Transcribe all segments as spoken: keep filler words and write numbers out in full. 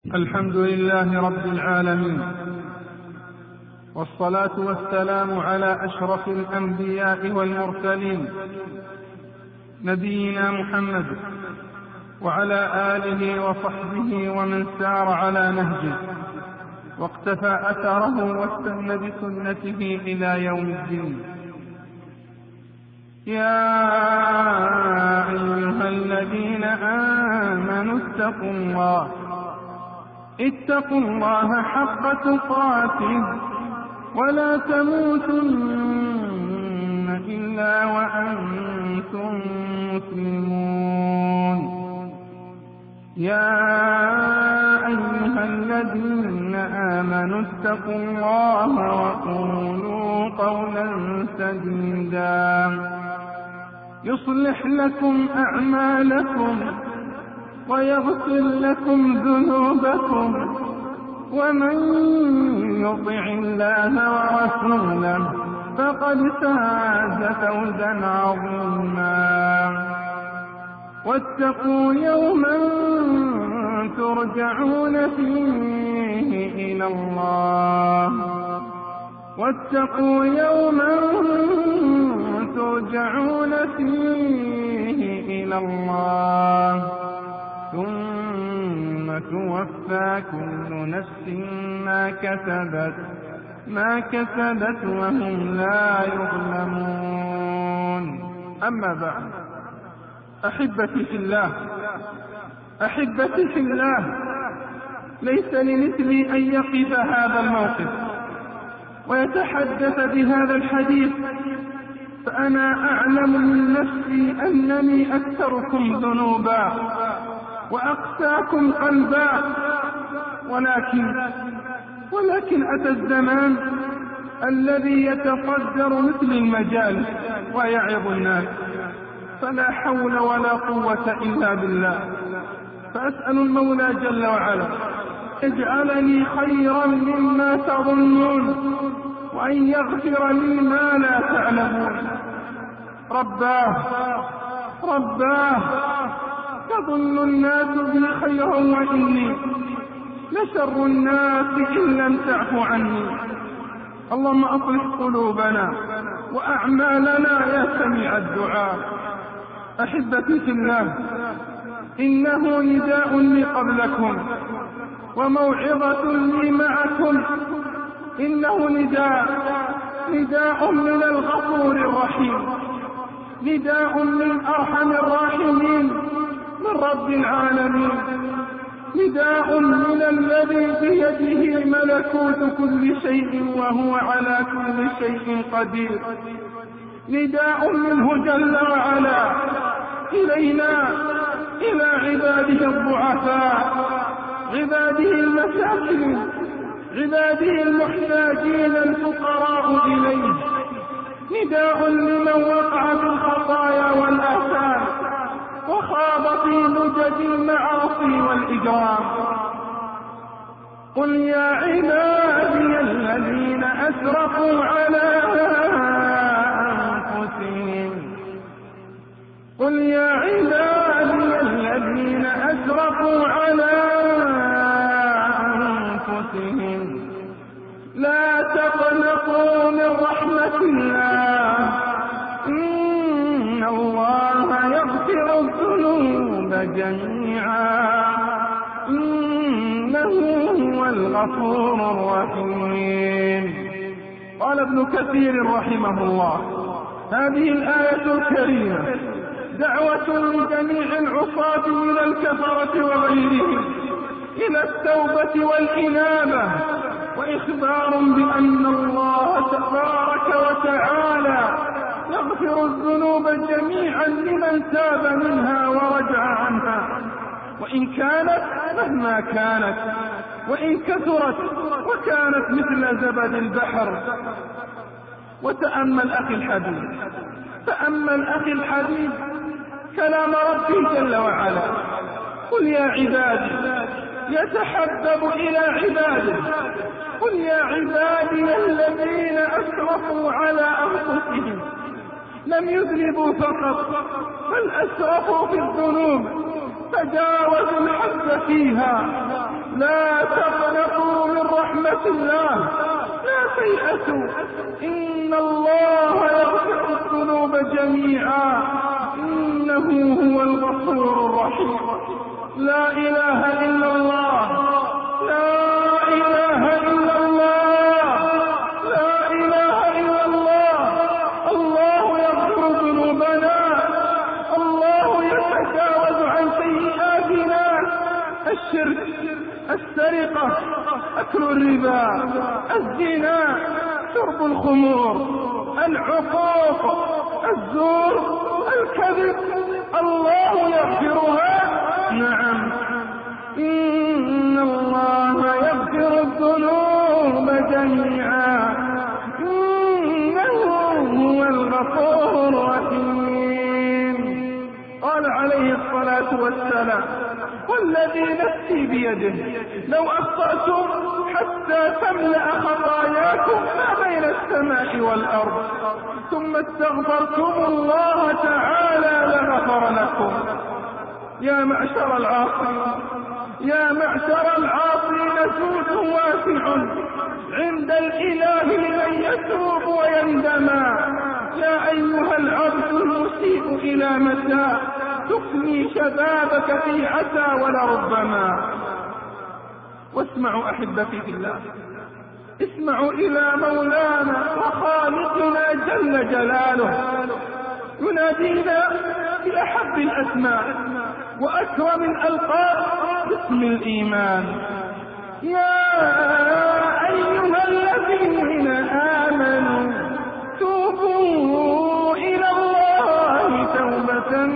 الحمد لله رب العالمين، والصلاة والسلام على أشرف الأنبياء والمرسلين نبينا محمد وعلى آله وصحبه ومن سار على نهجه واقتفى أثره واستنى بسنته إلى يوم الدين. يا أيها الذين آمنوا اتقوا الله اتقوا الله حق تقاته ولا تموتن إلا وأنتم مسلمون. يا أيها الذين آمنوا اتقوا الله وقولوا قولا سديدا يصلح لكم أعمالكم ويغفر لكم ذنوبكم، ومن يطع الله ورسوله فقد فاز فوزا عظيما. واتقوا يوما ترجعون فيه إلى الله واتقوا يوما ترجعون فيه إلى الله ثم توفى كل نفس ما كسبت ما كسبت وهم لا يظلمون. أما بعد، أحبتي في الله أحبتي في الله ليس لمثلي أن يقف هذا الموقف ويتحدث بهذا الحديث، فأنا أعلم من نفسي أنني أكثركم ذنوبا وأقساكم قلبا، ولكن ولكن أتى الزمان الذي يتقدر مثل المجال ويعظ الناس، فلا حول ولا قوة إلا بالله. فأسأل المولى جل وعلا اجعلني خيرا مما تظنون، وأن يغفر لي ما لا تعلمون. رباه رباه تظن الناس بي خيرا وإني لشر الناس إن لم تعف عني. اللهم أصلح قلوبنا وأعمالنا يا سميع الدعاء. أحبتي في الله، إنه نداء لي قبلكم وموعظة لي معكم. إنه نداء نداء من الغفور الرحيم، نداء من أرحم الراحمين من رب العالمين، نداء من الذي بيده ملكوت كل شيء وهو على كل شيء قدير، نداء منه جل وعلا إلينا، إلى عباده الضعفاء، عباده المساكين، عباده المحتاجين الفقراء إليه، نداء لمن وقع في الخطايا والآثام وخاض في لجج المعاصي والإجرام. قل يا عبادي الذين أسرفوا على أنفسهم قل يا عبادي الذين أسرفوا على أنفسهم لا تقنطوا من رحمة الله، إن الله يغفر الذنوب جميعا إنه هو الغفور الرحيم. قال ابن كثير رحمه الله: هذه الآية الكريمة دعوة لجميع العصاة من الكفرة وغيرهم إلى التوبة والإنابة، وإخبار بأن الله تبارك وتعالى يغفر الذنوب جميعا لمن تاب منها ورجع عنها، وإن كانت مهما كانت، وإن كثرت وكانت مثل زبد البحر. وتأمل أخي الحبيب تأمل أخي الحبيب كلام ربي جل وعلا: قل يا عبادي، يتحبب إلى عباده، قل يا عبادي الذين أسرفوا على أنفسهم، لم يذنبوا فقط بل أسرفوا في الذنوب، تجاوزوا الحد فيها لا تقنطوا من رحمة الله، لا تيأسوا، إن الله يغفر الذنوب جميعا إنه هو الغفور الرحيم. لا إله إلا الله، لا إله إلا الله، لا إله إلا الله. الله يغفر ذنوبنا، الله يتجاوز عن سيئاتنا. الشرك، السرقة، أكل الربا، الزنا، شرب الخمور، العقوق، الزور، الكذب، الله يغفرها. نعم، إن الله يغفر الذنوب جميعا إنه هو الغفور الرحيم. قال عليه الصلاة والسلام: والذي نفسي بيده لو أخطأتم حتى تملأ خطاياكم ما بين السماء والأرض ثم استغفرتم الله تعالى لغفر لكم. يا معشر العاصين، يا معشر العاصين، جود واسع عند الإله لمن يتوب ويندما. يا أيها العبد المسيء إلى متى تفني شبابك في عسى ولربما. واسمعوا أحبتي في الله، اسمعوا إلى مولانا وخالقنا جل جلاله ينادينا بأحب الأسماء وأكرم الألقاب باسم الإيمان. يا أيها الذين آمنوا توبوا إلى الله توبة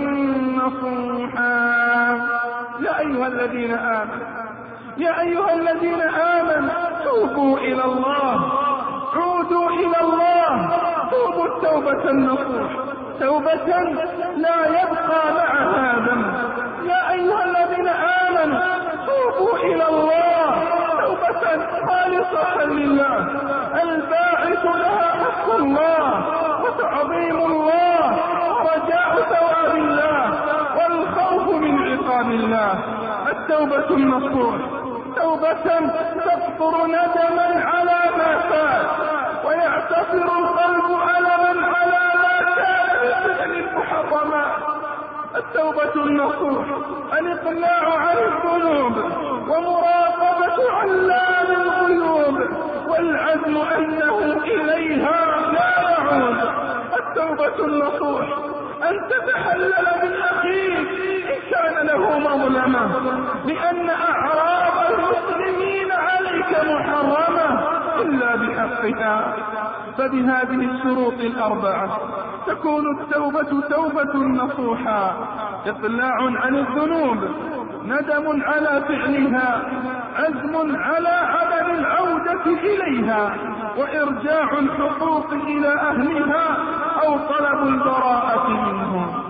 نصوحا. يا أيها الذين آمنوا، يا أيها الذين آمنوا توبوا إلى الله، عودوا إلى الله، توبوا التوبة النصوح، توبة لا يبقى معها ذنب. يا أيها الذين آمنوا توبوا إلى الله توبة خالصة لله، الباعث لها حق الله وتعظيم الله ورجاء ثواب الله والخوف من عقاب الله. التوبة النصوح توبة تفطر ندما على ما فات ويعتصر القلب ألما على ما كان من فعل المحرمات. التوبة النصوح الإقلاع عن الذنوب ومراقبة علام الغيوب والعزم أنه إليها لا يعود. التوبة النصوح أن تتحلل من أخيك إن كان له مظلمة، لأن أعراض المسلمين عليك محرمة إلا بحقها. فبهذه الشروط الأربعة تكون التوبة توبة نصوحا: إقلاع عن الذنوب، ندم على فعلها، عزم على عدم العودة إليها، وإرجاع الحقوق إلى أهلها أو طلب البراءة منهم.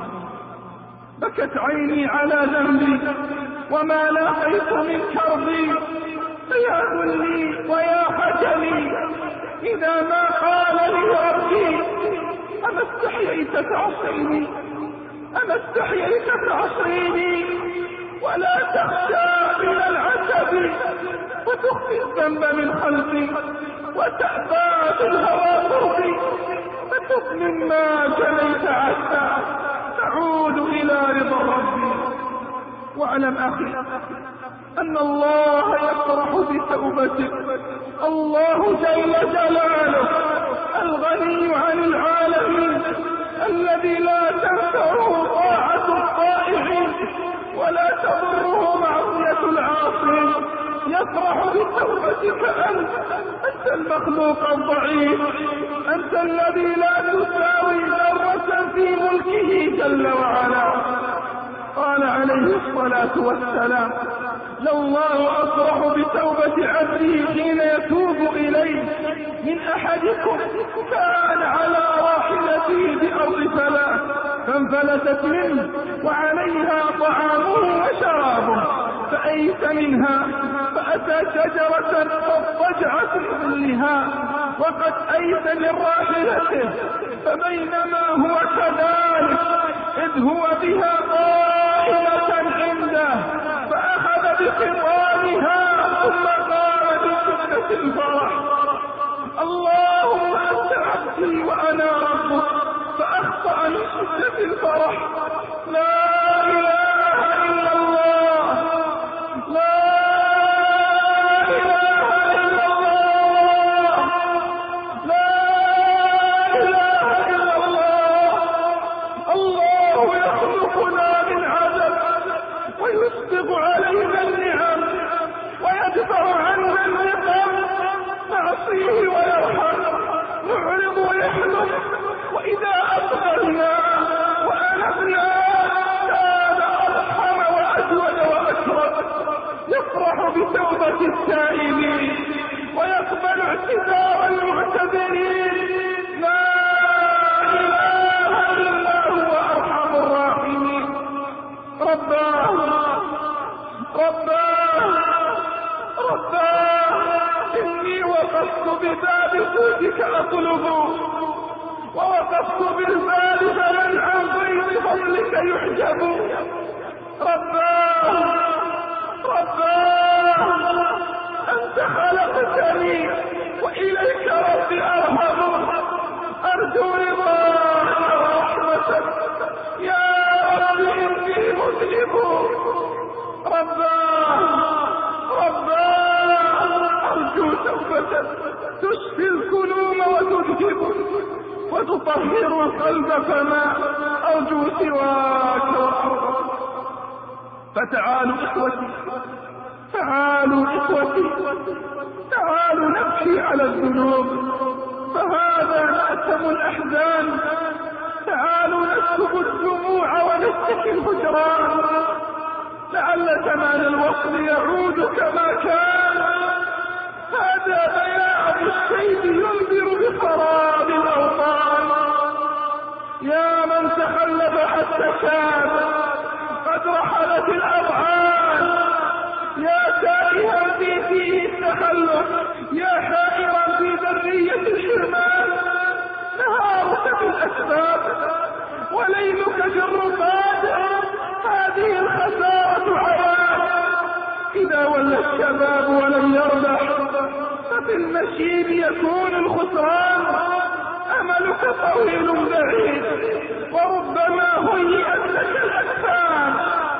بكت عيني على ذنبي وما لاقيت من كربي، فيا ذلي ويا حجلي إذا ما قال لي ربي: أما استحييت تعصيني، أما استحييت تعصيني ولا تخشى من العتب وتخفي الذنب من خلفي وتأبى في الهوى قربي، فتب مما جنيت عسى تعود إلى رضا ربي. واعلم أخي أن الله يفرح بتوبتك. الله جل جلاله الغني عن العالمين الذي لا تنفعه طاعة الطائعين ولا تضره معصية العاصين يفرح بتوبتك أنت. أنت المخلوق الضعيف، أنت الذي لا تساوي ذرة في ملكه جل وعلا. قال عليه الصلاة والسلام: لله أفرح بتوبة عبده حين يتوب إليه من أحدكم كان على راحلته بأرض فلاة فانفلتت منه وعليها طعامه وشرابه فأيس منها فأتى شجرة فاضطجع في ظلها وقد أيس من راحلته، فبينما هو كذلك إذ هو بها قائمة عنده فأخذت بخطامها ثم قال بشدة الفرح: اللهم أنت عبدي وأنا ربك، فأخطأ من شدة الفرح: لا إله إلا الله، لا إله إلا الله، لا إله إلا الله. الله يخلقنا من عدم ويسبغ علينا النعم ويدفع عنا النقم، نعصيه ويرحم، نعرض ويحلم، وإذا أقبلنا وأنبنا كان أرحم وأجود وأكرم، يفرح بتوبة التائبين ويقبل اعتذار المعتذرين. لا إله إلا هو أرحم الراحمين. رباه رباه رباه إني وقفت بباب جودك أطلب، ووقفت بالباب فمن عن غير فضلك يحجب. رباه رباه أنت خلقتني وإليك ربي أرهب، أرجو رضاك ورحمتك يا ربي إني مذنب. رباه رباه أرجو توبة تشفي الكلوم وتذهب وتطهر القلب، فما أرجو سواك وأرغب. فتعالوا إخوتي، تعالوا إخوتي، تعالوا نبكي على الذنوب، فهذا مأتم الأحزان. تعالوا نسكب الدموع ونشتكي الهجران، لعل زمان الوصل يعود كما كان. هذا بياع الشيب ينذر بخراب الأوطان. يا من تخلف حتى كان قد رحلت الأضعان، يا تائها في فيه التخلف، يا حائرا في ذرية الحرمان. نهارك بالأسباب وليلك في الرقاد، هذه الخسارة عيان. إذا ولى الشباب ولم يربح ففي النشيب يكون الخسران. أملك طويل بعيد وربما هيئت لك الأجسام،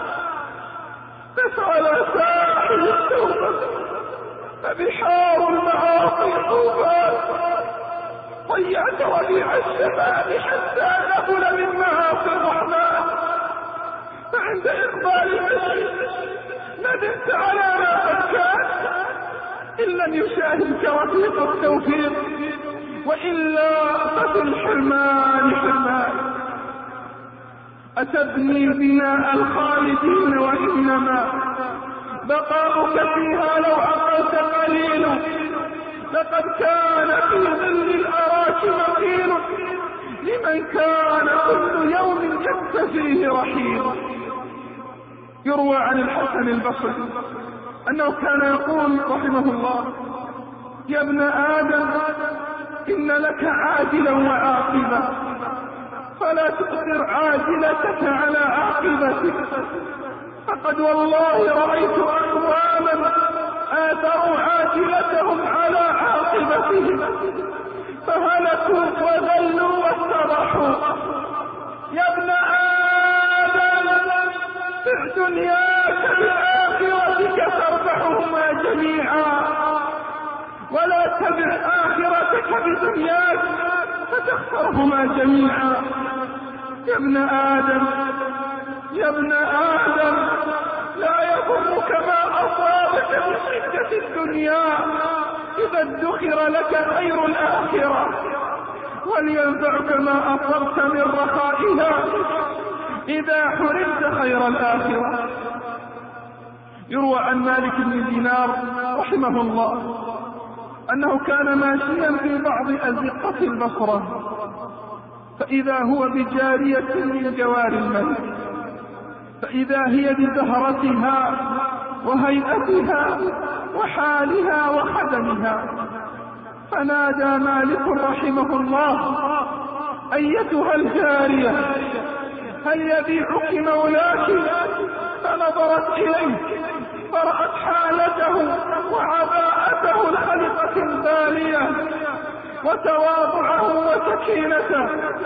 تسعى على ساحل التوبة فبحار المعاصي طوفان. ضيعت ربيع الشباب حتى نفل من معاصي الرحمن، فعند إقبال المسجد ندمت على ما قد كان. إن لم يشاهدك رفيق التوفيق وإلا ففي الحرمان حرمان. أتبني بناء الخالدين وإنما بقاؤك فيها لو عقلت قليل. لقد كان في ظل الأراك مقيل لمن كان كل يوم يكتفيه رحيل. يروى عن الحسن البصري أنه كان يقول رحمه الله: يا ابن آدم إن لك عاجلا وعاقبة، فلا تؤثر عاجلتك على عاقبتك. فقد والله رأيت أقواما آثروا عاجلتهم على عاقبتهم فهلكوا وذلوا واسترحوا. يا ابن آدم بع دنياك بآخرتك تربحهما جميعا، ولا تبع آخرتك بدنياك فتخسرهما جميعا. يا ابن آدم يا ابن آدم لا يضرك ما أصابك من شدة الدنيا إذا ادخر لك خير الآخرة، ولينفعك ما أصبت من رخائها إذا حرمت خير الآخرة. يروى عن مالك بن دينار رحمه الله أنه كان ماشيا في بعض أزقة البصرة، فإذا هو بجارية من جوار الملك، فإذا هي بزهرتها وهيئتها وحالها وخدمها، فنادى مالك رحمه الله: أيتها الجارية هل يبيعك مولاك؟ فنظرت إليه فرأت حالته وعباءته الخلقة البالية وتواضعه وسكينته،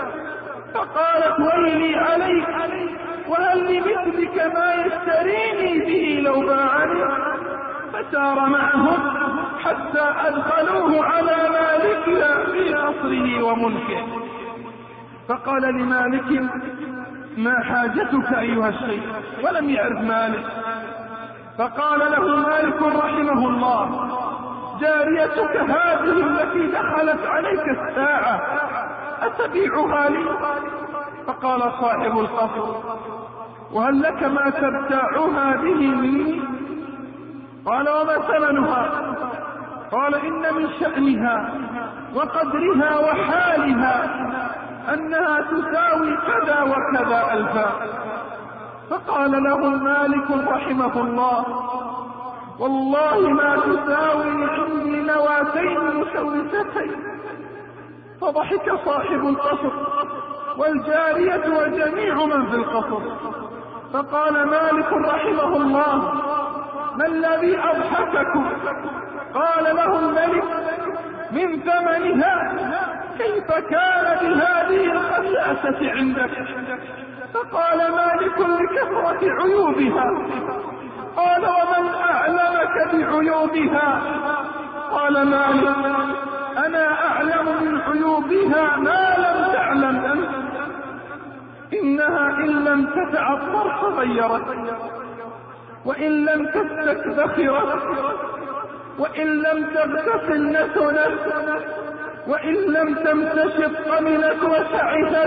فقالت ويلي عليك، وهل لمثلك ما يشتريني به لو باعني؟ فسار معهم حتى أدخلوه على مالكها في قصره وملكه، فقال لمالك ما حاجتك أيها الشيخ؟ ولم يعرف مالك، فقال له مالك رحمه الله جاريتك هذه التي دخلت عليك الساعة أتبيعها لي؟ فقال صاحب القصر وهل لك ما تبتاعها به مني؟ قال وما ثمنها؟ قال إن من شأنها وقدرها وحالها أنها تساوي كذا وكذا ألفا. فقال له مالك رحمه الله والله ما تساوي عندي نواتين مسوستين. فضحك صاحب القصر والجارية وجميع من في القصر، فقال مالك رحمه الله ما الذي أضحككم؟ قال له الملك من ثمنها كيف كان بهذه الخساسة عندك؟ فقال مالك لكثرة عيوبها. قال ومن أعلمك بعيوبها؟ قال مالك أنا أعلم من عيوبها ما لم تعلم أنت، إنها إن لم تتعطر تغيرت، وإن لم تستك ذخرت، وإن لم تغتسل نتنت، وإن لم تمتشط قملت وسعثت،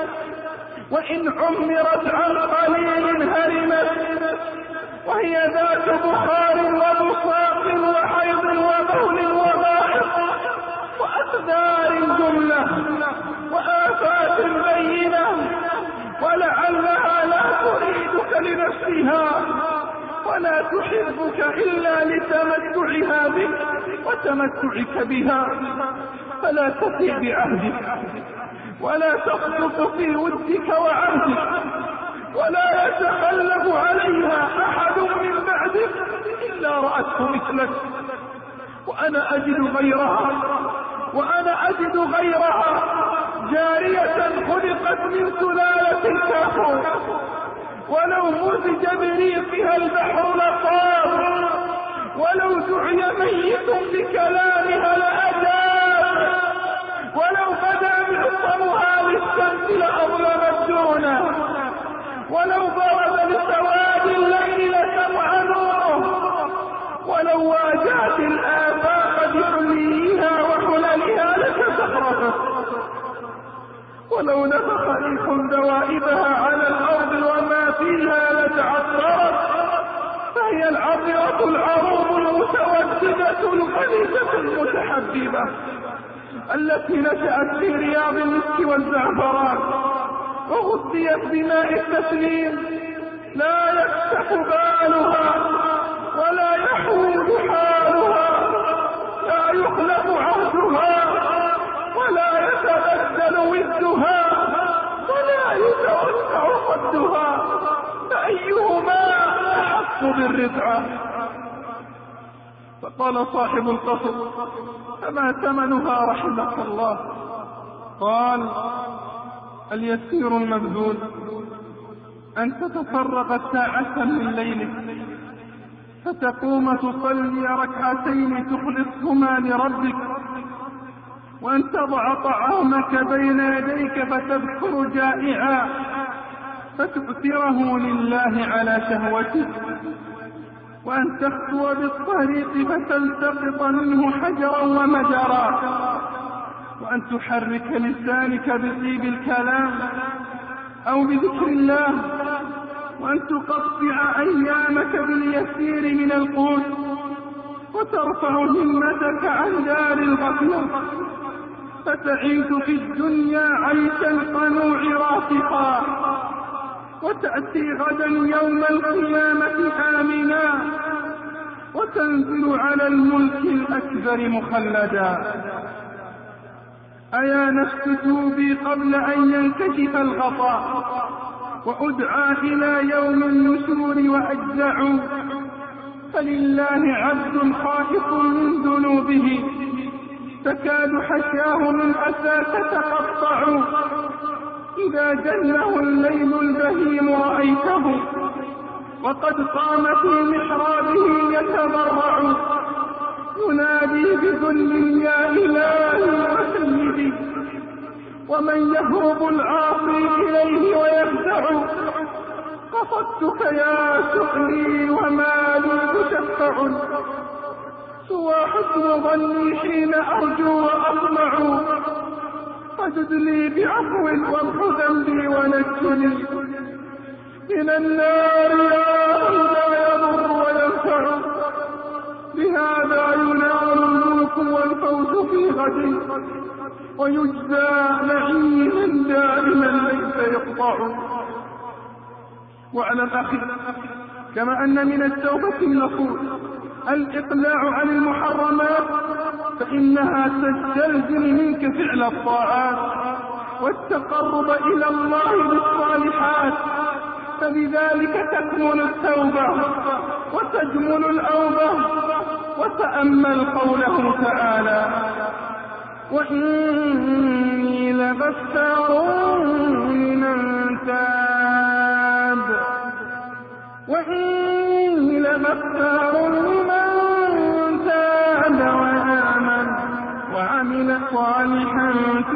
وإن عمرت عن قليل هرمت، وهي ذات بخار وبصاق وحيض وبول وغائط وأقدار جملة وآفات بينة، ولعلها لا تريدك لنفسها ولا تحبك إلا لتمتعها بك وتمتعك بها، فلا تفي بعهدك ولا تخلط في ودك وعهدك، ولا يتخلف عليها أحد من بعدك إلا رأته مثلك. وأنا أجد غيرها وأنا أجد غيرها جارية خلقت من سلالة الكافور، ولو مزج بريقها البحر لطار، ولو دعي ميت بكلامها لأجاب، ولو بدا معصمها للشمس لأظلمت دونه، ولو ضرب لسواد الليل لسمع نوره، ولو واجهت الآفاق بحليها وحللها لتزخرفت، ولو نفخ ريح دوائبها على الأرض وما فيها لتعطرت، فهي العطرة العروب المتوددة الغليظة المتحببة التي نشأت في رياض المسك والزعفران وغذيت بماء التسليم، لا يفتح بالها ولا يحول حالها، لا يخلف عهدها ولا يتبدل ودها ولا يتوسع خدها، فأيهما أحق بالرفعة؟ فقال صاحب القصر فما ثمنها رحمك الله؟ قال اليسير المبذول أن تتفرغ ساعة من ليلك فتقوم تصلي ركعتين تخلصهما لربك، وأن تضع طعامك بين يديك فتذكر جائعا فتؤثره لله على شهوتك، وأن تخطو بالطريق فتلتقط منه حجرا ومجرا، وأن تحرك لسانك بطيب الكلام أو بذكر الله، وأن تقطع أيامك باليسير من القوت، وترفع همتك عن دار الغفلة، فتعيش في الدنيا عيش القنوع رافقا، وتأتي غدا يوم القيامة آمنا، وتنزل على الملك الأكبر مخلدا. أيا نفس توبي قبل أن ينكشف الغطاء، وأدعى إلى يوم النشور وأجزع، فلله عبد خائف من ذنوبه تكاد حشاه من أسى تتقطع، إذا جله الليل البهيم رأيته وقد قام في محرابه يتضرع، ينادي بذل يا إلهي وسيدي، ومن يهرب العاصي إليه ويخدع، قصدتك يا سؤلي وما لي تشفع، سوى حسن ظني حين أرجو وأطمع، فزد لي بعفو وامح ذنبي ونجني من النار يا من لا يضر وينفع، بهذا ينال الملك والفوز في غد، ويجزى نعيما دائما ليس يقطع. واعلم أخي كما أن من التوبة النصوح الإقلاع عن المحرمات، فإنها تستلزم منك فعل الطاعات والتقرب إلى الله بالصالحات، فبذلك تكمن التوبة وتجمل الأوبة. وتأمل قوله تعالى: وإني لغفار لمن تاب وإني لغفار لمن تاب وآمن وعمل صالحا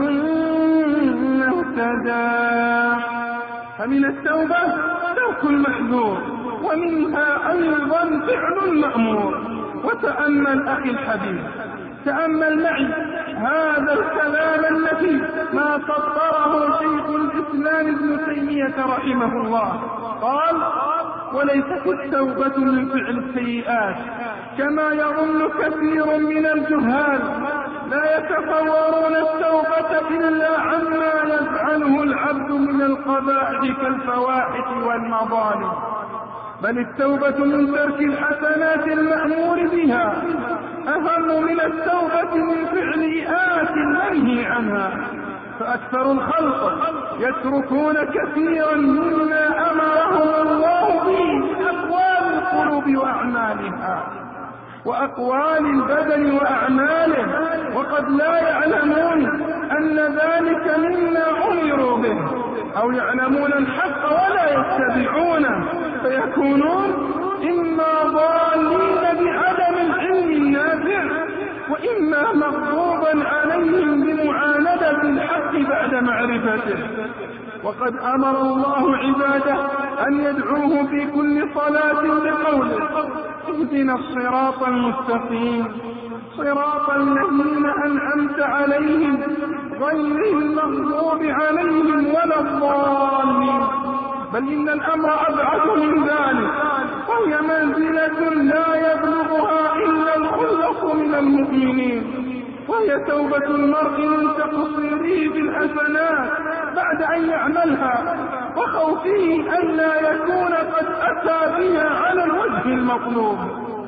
ثم اهتدى. فمن التوبة ترك المحذور، ومنها أيضا فعل المأمور. وتأمل أخي الحبيب، تأمل معي هذا الكلام النفيس ما سطره شيخ الإسلام ابن تيمية رحمه الله. قال: وليست التوبة من فعل السيئات كما يظن كثير من الجهال، لا يتصورون التوبة إلا عما يفعله العبد من القبائح كالفواحش والمظالم، بل التوبة من ترك الحسنات المأمور بها أهم من التوبة من فعل آت المنهي عنها. فأكثر الخلق يتركون كثيرا مما أمرهم الله به من أقوال القلوب وأعمالها وأقوال البدن وأعماله، وقد لا يعلمون أن ذلك مما أمروا به، أو يعلمون الحق ولا يتبعونه، فيكونون إما ضالين بعدم العلم النافع، وإما مغضوبا عليهم بمعاندة الحق بعد معرفته. وقد أمر الله عباده أن يدعوه في كل صلاة بقوله: اهدنا الصراط المستقيم صراط الذين أنعمت عليهم غير المغضوب عليهم ولا الضالين. بل إن الأمر أبعد من ذلك، وهي منزلة لا يبلغها إلا الخلص من المؤمنين، وهي توبة المرء من تقصيره بالحسنات بعد أن يعملها، وخوفه ألا يكون قد أتى بها على الوجه المطلوب.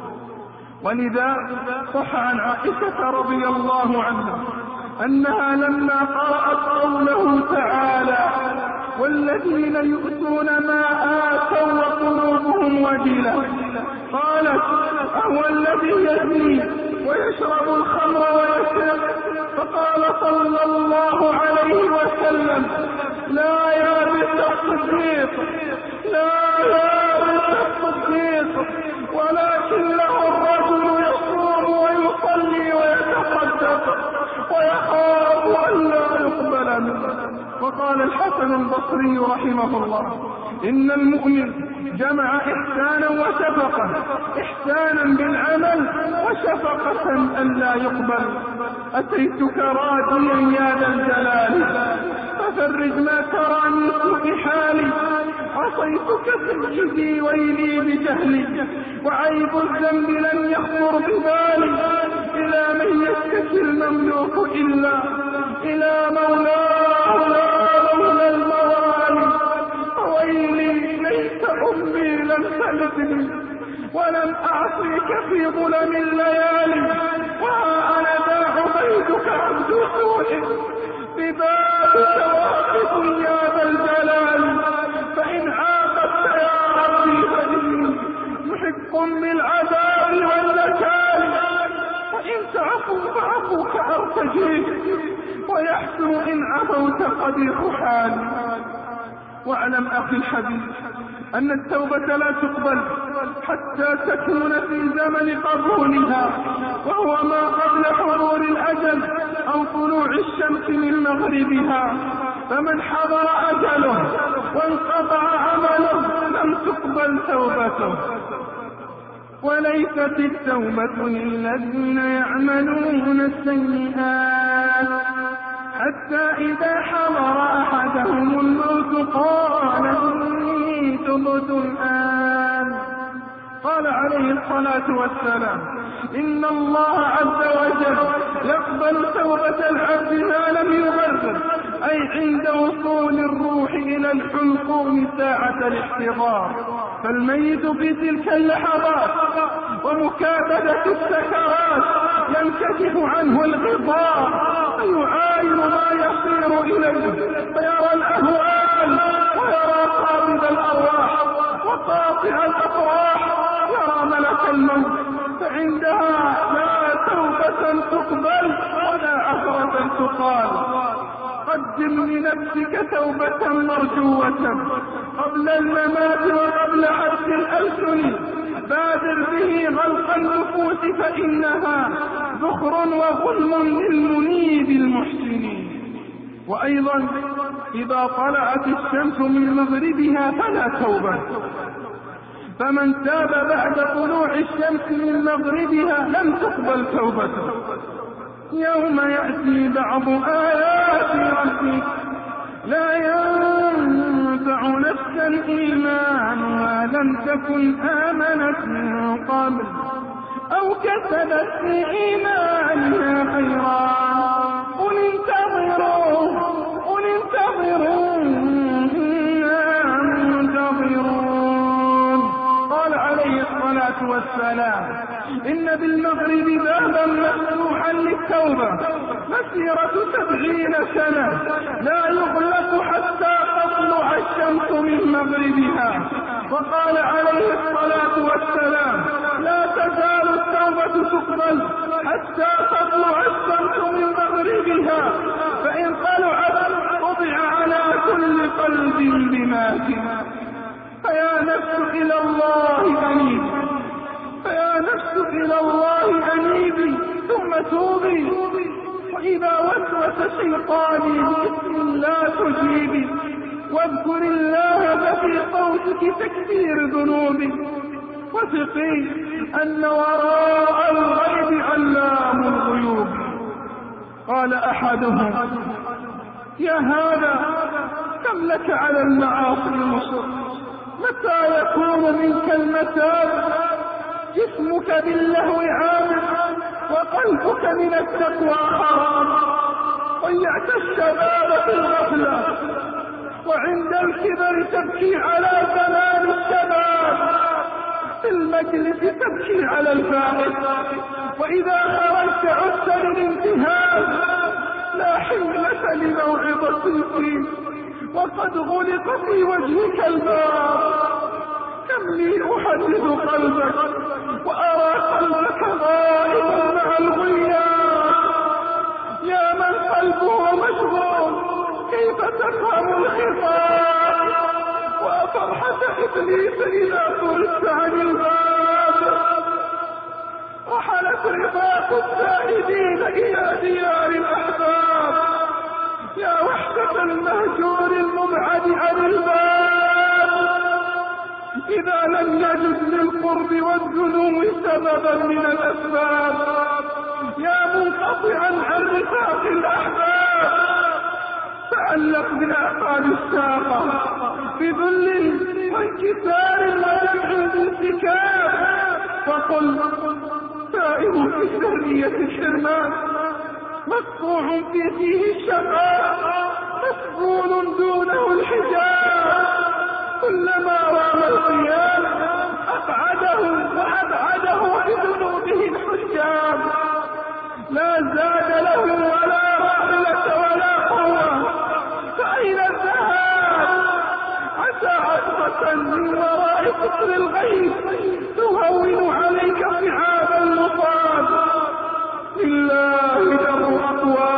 ولذا صح عن عائشة رضي الله عنها أنها لما قرأت قوله تعالى: والذين يؤتون ما آتوا وقلوبهم وجلة، قالت: أهو الذي يزني ويشرب الخمر ويسرق؟ فقال صلى الله عليه وسلم: لا يا بنت الصديق، لا يا بنت الصديق، ولكن له الرجل يصوم ويصلي ويتصدق ويخاف أن لا يقبل منه. وقال الحسن البصري رحمه الله: إن المؤمن جمع إحسانا وشفقة، إحسانا بالعمل وشفقة أن لا يقبل. أتيتك راجيا يا ذا الجلال ففرج ما ترى من سوء حالي، عصيتك سيدي ويلي بجهلي، وعيب الذنب لم يخطر ببالي، إلى من يشتكي المملوك إلا إلى مولاه لا مولى الموالي. ويلي ليس أمي لم تلدني ولم أعصيك في ظلم الليالي، وها أنا ذا عبيدك عبد سوء ببابك واقف يا ذا الجلال، فإن عاقبت يا ربي فإني محق بالعذاب فيك، ويحسن إن عفوت قبيح حالي. واعلم أخي الحبيب أن التوبة لا تقبل حتى تكون في زمن قبولها، وهو ما قبل حضور الأجل أو طلوع الشمس من مغربها. فمن حضر أجله وانقطع عمله لم تقبل توبته. وليست التوبة للذين يعملون السيئات حتى إذا حضر أحدهم الموت قال إني تبت الآن. قال عليه الصلاة والسلام إن الله عز وجل يقبل توبة العبد ما لم يغرر، أي عند وصول الروح إلى الحلقوم ساعة الاحتضار. فالميت في تلك اللحظات ومكابدة السكرات ينكشف عنه الغطاء فيعاين ما يصير إليه، فيرى الأهوال ويرى قابض الأرواح وقاطع الأفراح، يرى ملك الموت. فعندها لا توبة تقبل ولا عفرة تقال. قدم لنفسك توبة مرجوة قبل الممات وقبل حد الألسن، بادر به غلق النفوس فإنها ذخر وظلم للمنيب المحسنين. وأيضا إذا طلعت الشمس من مغربها فلا توبة، فمن تاب بعد طلوع الشمس من مغربها لم تقبل توبته. يوم يأتي بعض آيات ربك لا ينفع نفسا إيمانها لم تكن آمنت من قبل أو كسبت في إيمانها خيرا قل انتظروا قل انتظروا إنا منتظرون. قال عليه الصلاة والسلام إن بالمغرب بابا مفتوحا للتوبة مسيرة سبعين سنة لا يغلق حتى تطلع الشمس من مغربها. وقال عليه الصلاة والسلام لا تزال التوبة تقبل حتى تطلع الشمس من مغربها، فإن طلعت طبع على كل قلب بما فيه. فيا نفس إلى الله أنيبي فيا نفس إلى الله أنيبي ثم توبي، وإذا وسوس شيطاني باسم لا تجيبي، واذكر الله ففي صوتك تكثير ذنوبي، وثقي أن وراء الغيب علام الغيوب. قال أحدهم يا هذا كم لك على المعاصي مصر، متى يكون منك المتاب؟ جسمك باللهو عامر وقلبك من التقوى حرام، ضيعت الشباب في الغفلة وعند الكبر تبكي على زمان الشباب، في المجلس تبكي على الفائت، وإذا خرجت عدت للانتهاز، لا حملة لموعظة الدين وقد غلق في وجهك الباب. كم لي أحدث قلبك وأرى قلبك غائبا مع الغياب، يا من قلبه مشغول كيف تفهم الخطاب، وفرحة إبليس إذا طلت عن الباب. رحلت رفاق السائدين إلى ديار الأحباب، يا وحدة المهجور المبعد عن الباب، إذا لم يجد للقرب والذنوب سببا من الأسباب، يا منقطعا عن رفاق الأحباب، تعلق بأعقاب الساقة بذل وانكسار ولمع بانسكاب، فقل سائر في سرية الحرمان مقطوع في فيه الشقاء مسجون دونه الحجاب، كلما رام القيام أقعده وأبعده بذنوبه الحجاب، لا زاد له ولا راحلة ولا قوة، فأين الذهاب؟ عسى عشرة من وراء ستر الغيب تهون عليك صعاب المصاب، لله له أقوال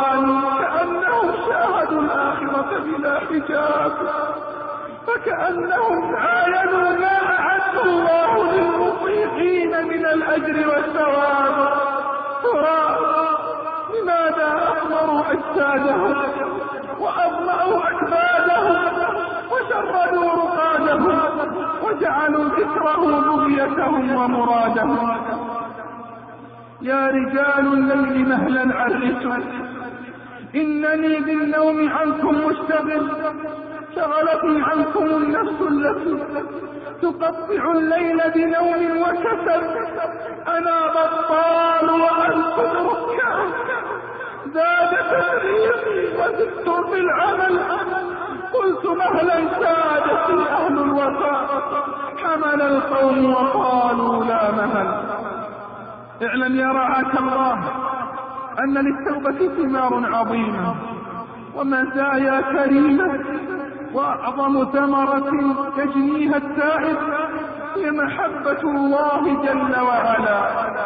كأنهم عاينوا ما أعد الله للمطيعين من الأجر والثواب. ترى لماذا أحمروا أجسادهم وأضمأوا أكبادهم وشردوا رقادهم وجعلوا ذكره بغيتهم ومرادهم؟ يا رجال الليل مهلا عرسوا، إنني بالنوم عنكم مشتغل، شغلتني عنكم النفس التي تقطع الليل بنوم وكسل. أنا بطال وأنتم ركع، زاد تشريفي وزدت في العمل. قلت مهلا سادتي أهل الوفاء، حمل القوم وقالوا لا مهل. اعلم يا رعاك الله أن للتوبة ثمار عظيمة ومزايا كريمة، وأعظم ثمرة تجنيها التائب هي محبة الله جل وعلا.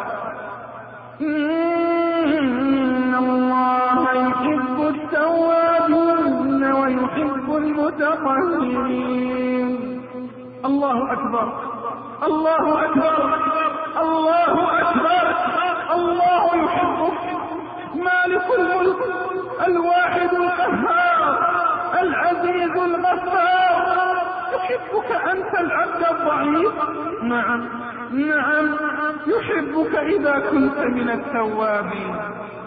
إن الله يحب التوابين ويحب المتطهرين. الله أكبر، الله أكبر، الله أكبر. الله يحبك، مالك الملك، الواحد القهار، العزيز الغفار. يحبك أنت العبد الضعيف، نعم نعم يحبك إذا كنت من التوابين.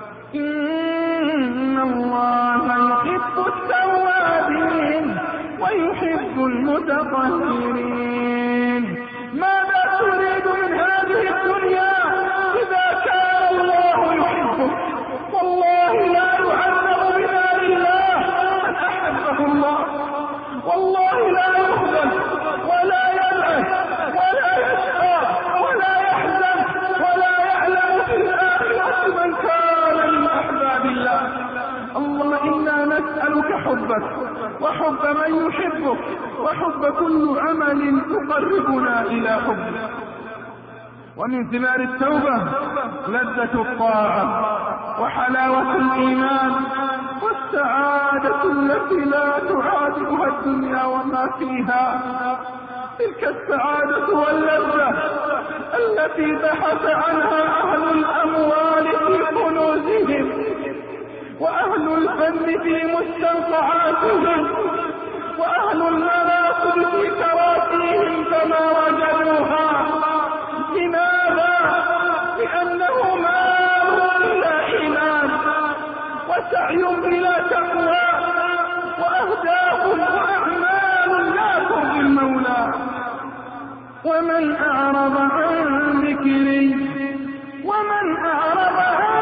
إن الله يحب التوابين ويحب المتطهرين. ماذا تريد من هذه الدنيا إذا كان الله يحبك؟ والله لا يعذب بنار الله من أحبه الله، والله لا يخذل ولا يبعث ولا يشقى ولا يحزن ولا يعلم في الآخرة من كان من أحباب الله. اللهم إنا نسألك حبك وحب من يحبك وحب كل عمل يقربنا إلى حبك. ومن ثمار التوبة لذة الطاعة وحلاوة الإيمان والسعادة التي لا تعادلها الدنيا وما فيها. تلك السعادة واللذة التي بحث عنها أهل الأموال في كنوزهم وأهل الفن في مستنقعاتهم وأهل المناصب في كراسيهم فما وجدوها. لماذا؟ لأنه مال بلا إيمان وسعي بلا تقوى وأهداف وأعمال لا ترضي المولى. ومن أعرض عن ذكري ومن أعرض عن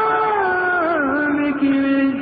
ذكري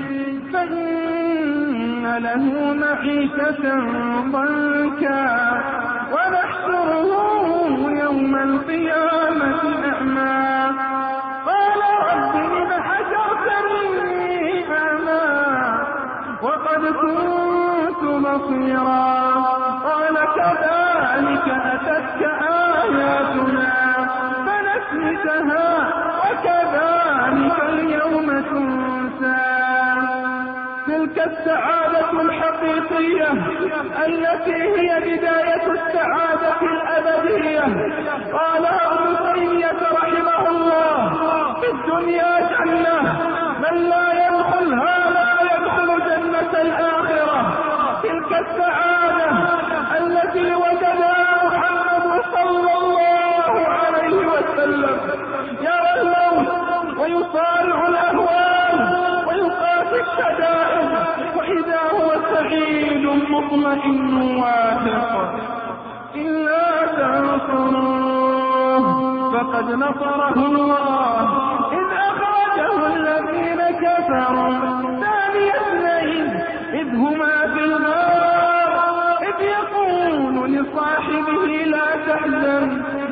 فإن له معيشة ضنكا ونحشره يوم القيامة أعمى. قال رب لم حشرتني أعمى وقد كنت بصيرا. قال كذلك أتتك آياتنا فنسيتها وكذلك اليوم تنسى. تلك السعادة الحقيقية التي هي بداية السعادة الأبدية. قالها ابن تيمية رحمه الله: في الدنيا جنة، من لا يدخلها لا يدخل جنة الآخرة. تلك السعادة التي وجدها محمد صلى الله عليه وسلم يرى الموت ويصارع الأهوال ويقاسي الشدائد وإذا هو سعيد مطمئن واثق. إلا تنصروه فقد نصره الله إذ أخرجه الذين كفروا ثاني اثنين إذ هما في الغار إذ يقول لصاحبه لا تحزن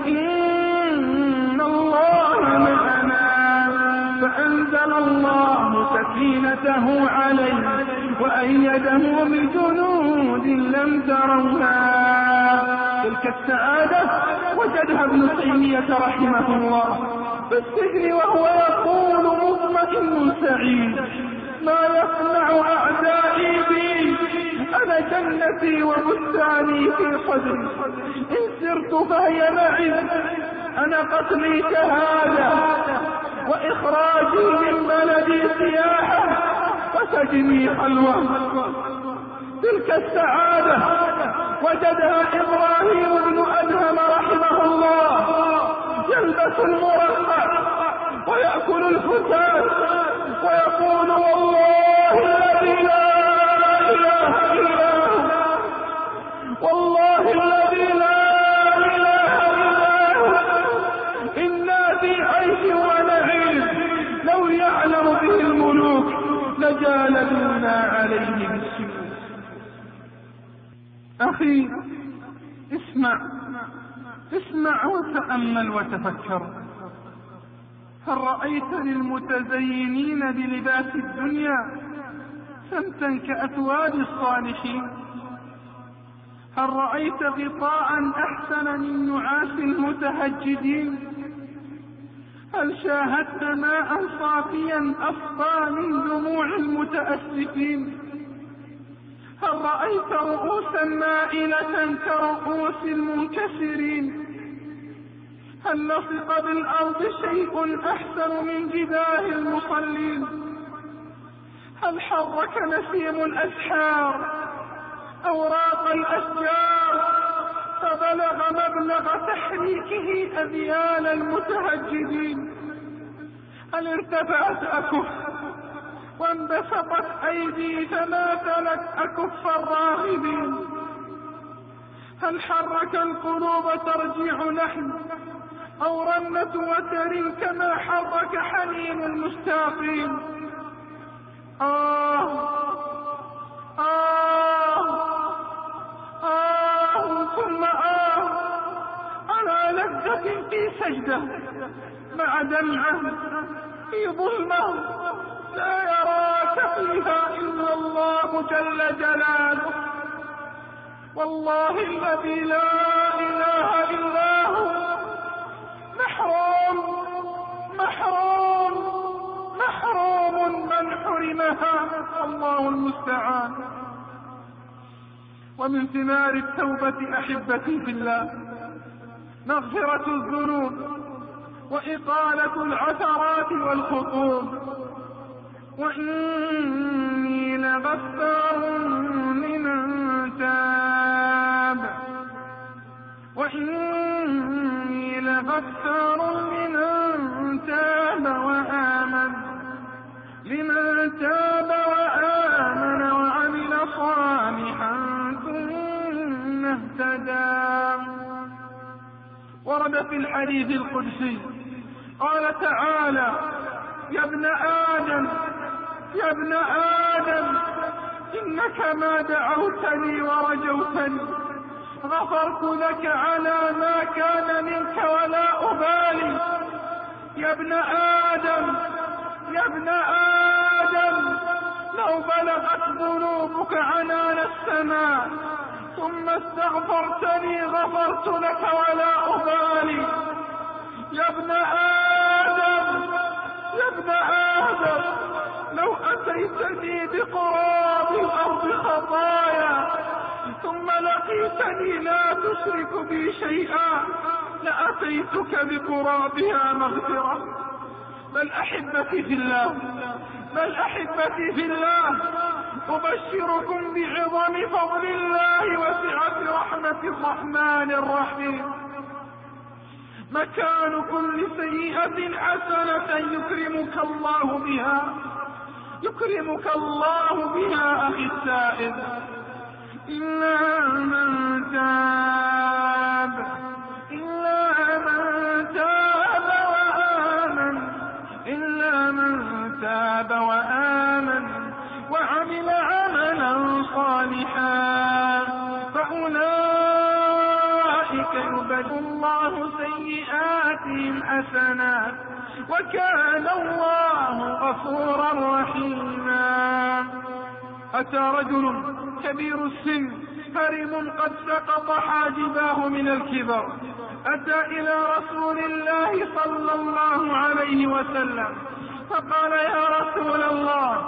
إن الله معنا. فأنزل الله سكينته عليه وأيده بجنود لم تروها. تلك السعادة وجدها ابن تيمية رحمه الله في السجن وهو يقول مطمئن سعيد ما يصنع أعدائي بي، أنا جنتي وبستاني في صدري، إن سرت فهي معي، أنا قتلي شهادة وإخراجي من بلدي سياحة وسجني خلوة. تلك السعادة وجدها إبراهيم بن أدهم رحمه الله، يلبس المرقع ويأكل الفتات ويقول والله الذي لا إله إلا هو، والله الذي لا إله إلا هو، إنا في عيش ونعيم لو يعلم به الملوك لجالدونا عليه بالسيوف. أخي اسمع اسمع وتأمل وتفكر، هل رأيت للمتزينين بلباس الدنيا سمتا كأثواب الصالحين؟ هل رأيت غطاء أحسن من نعاس المتهجدين؟ هل شاهدت ماء صافيا أصفى من دموع المتأسفين؟ هل رأيت رؤوسا مائلة كرؤوس المنكسرين؟ هل لصق بالأرض شيء أحسن من جباه المصلين؟ هل حرك نسيم الأسحار أوراق الأشجار فبلغ مبلغ تحريكه أذيال المتهجدين؟ هل ارتفعت أكف وانبسطت أيدي فماثلت أكف الراغبين؟ هل حرك القلوب ترجيع لحن أو رنة وتر كما حرك حنين المشتاقين؟ آه آه آه ثم آه على لذة في سجدة مع دمعة في ظلمة لا يراك فيها إلا الله جل جلاله، والله الذي لا إله إلا هو، محروم محروم محروم من حرمها، الله المستعان. ومن ثمار التوبة أحبتي في الله مغفرة الذنوب وإقالة العثرات والخطوب. وإني لغفار لمن تاب، وإني لغفار لمن تاب وآمن، لمن تاب وآمن وعمل صالحا ثم اهتدى. ورد في الحديث القدسي قال تعالى: يا ابن آدم يا ابن آدم إنك ما دعوتني ورجوتني غفرت لك على ما كان منك ولا أبالي. يا ابن آدم يا ابن آدم لو بلغت ذنوبك عنان السماء ثم استغفرتني غفرت لك ولا أبالي. يا ابن آدم يا ابن آدم لو أتيتني بقراب الأرض خطايا ثم لقيتني لا تشرك بي شيئا لأتيتك بقرابها مغفرة. بل أحبتي في الله بل أحبتي في الله أبشركم بعظم فضل الله وسعة رحمة الرحمن الرحيم. مكان كل سيئة حسنة يكرمك الله بها يكرمك الله بها أخي السائل. إلا من تاب إلا من تاب وآمن إلا من تاب وآمن وعمل عملا صالحا فأولئك يبدل الله سيئاتهم حسنات وكان الله غفورا رحيما. أتى رجل كبير السن هرم قد سقط حاجباه من الكبر، أتى إلى رسول الله صلى الله عليه وسلم فقال: يا رسول الله،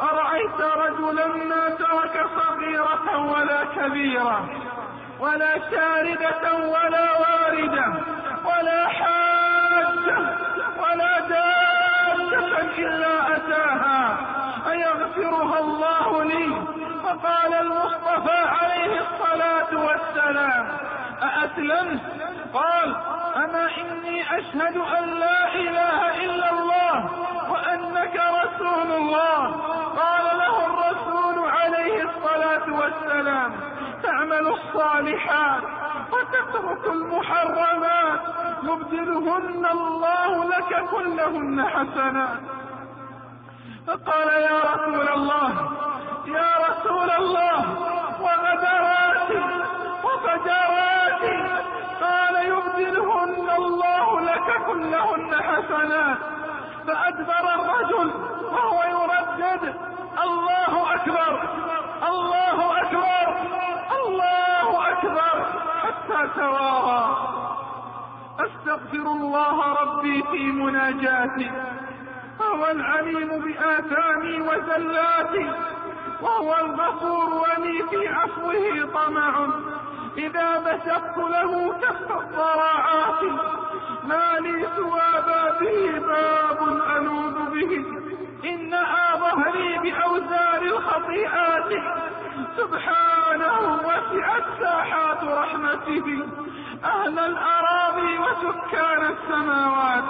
أرأيت رجلا ما ترك صغيرة ولا كبيرة ولا شاردة ولا واردة ولا حاجة ولا دابة إلا أتاها أيغفرها الله لي؟ فقال المصطفى عليه الصلاة والسلام: أأسلمت؟ قال: أما إني أشهد أن لا إله إلا الله وأنك رسول الله. قال له الرسول عليه الصلاة والسلام: تعمل الصالحات وتترك المحرمات يبدلهن الله لك كلهن حسنات. فقال: يا رسول الله يا رسول الله وغدراتي وفجراتي. قال: يبدلهن الله لك كلهن حسنات. فأدبر الرجل وهو يردد: الله أكبر الله أكبر الله أكبر، حتى توارى. أستغفر الله ربي في مناجاتي، فهو العليم بآثامي وزلاتي، وهو الغفور ولي في عفوه طمع. إذا بسطت له كف الضراعات ما لي سوى بابه باب ألوذ به. إنها ظهري بأوزار الخطيئات، سبحانه وسعت ساحات رحمته أهل الأراضي وسكان السماوات.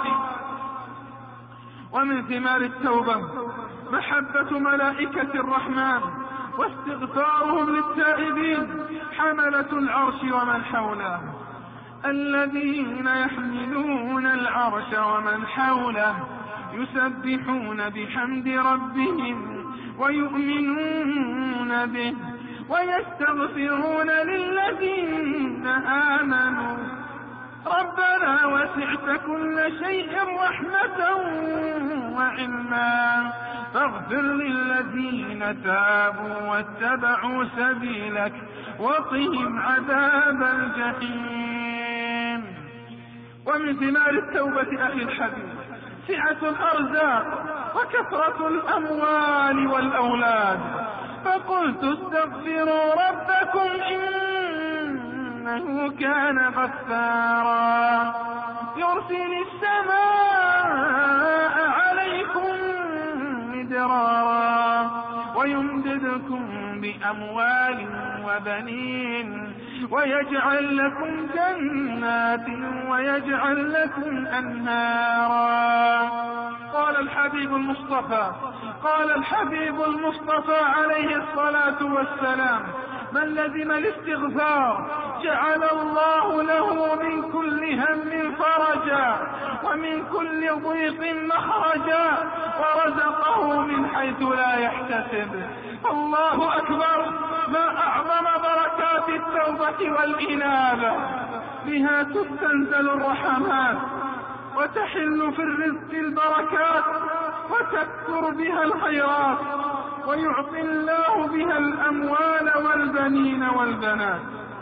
ومن ثمار التوبة محبة ملائكة الرحمن واستغفارهم للتائبين حملة العرش ومن حوله، الذين يحملون العرش ومن حوله يسبحون بحمد ربهم ويؤمنون به ويستغفرون للذين آمنوا ربنا وسعت كل شيء رحمة وعلما فاغفر للذين تابوا واتبعوا سبيلك وقهم عذاب الجحيم. ومن ثمار التوبة أخي الحبيب سعة الأرزاق وكثرة الأموال والأولاد. فقلت: استغفروا ربكم إنه كان غفارا يرسل السماء عليكم مدرارا ويمددكم بأموال وبنين ويجعل لكم جنات ويجعل لكم أنهارا. قال الحبيب المصطفى قال الحبيب المصطفى عليه الصلاة والسلام: من لزم الاستغفار جعل الله له من كل هم فرجا ومن كل ضيق مخرجا ورزقه من حيث لا يحتسب. الله أكبر، ما أعظم بركات التوبة والإنابة، بها تستنزل الرحمات وتحل في الرزق البركات وتكثر بها الخيرات ويعطي الله بها الأموال والبنين والبنات.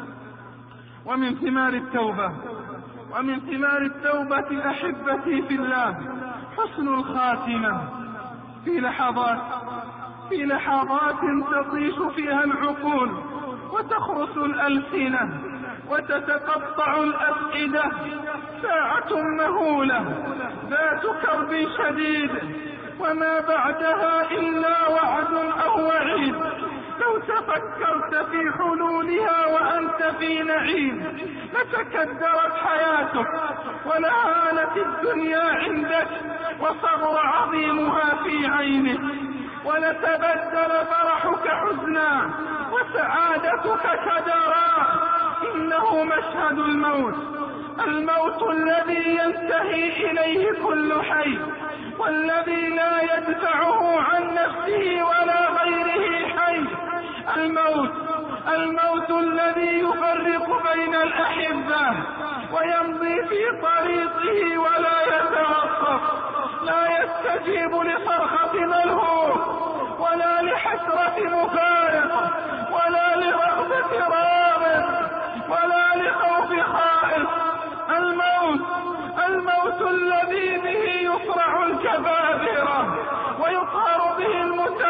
ومن ثمار التوبة ومن ثمار التوبة أحبتي في الله حسن الخاتمة. في لحظات في لحظات تطيش فيها العقول وتخرس الألسنة وتتقطع الأفئدة، ساعة مهولة ذات كرب شديد وما بعدها إلا وعد أو وعيد. لو تفكرت في حلولها وأنت في نعيم لتكدرت حياتك ولهانت الدنيا عندك وصغر عظيمها في عينك ولتبدل فرحك حزنا وسعادتك كدرا. إنه مشهد الموت، الموت الذي ينتهي إليه كل حي والذي لا يدفعه عن نفسه ولا غيره حي. الموت الموت الذي يفرق بين الأحبة ويمضي في طريقه ولا يتوقف، لا يستجيب لصرخة ملهوف ولا لحسرة مفارق ولا لرغبة رابط ولا لخوف خائف. الموت الموت الذي به يصرع الكبابرة ويطهر به المتخلفون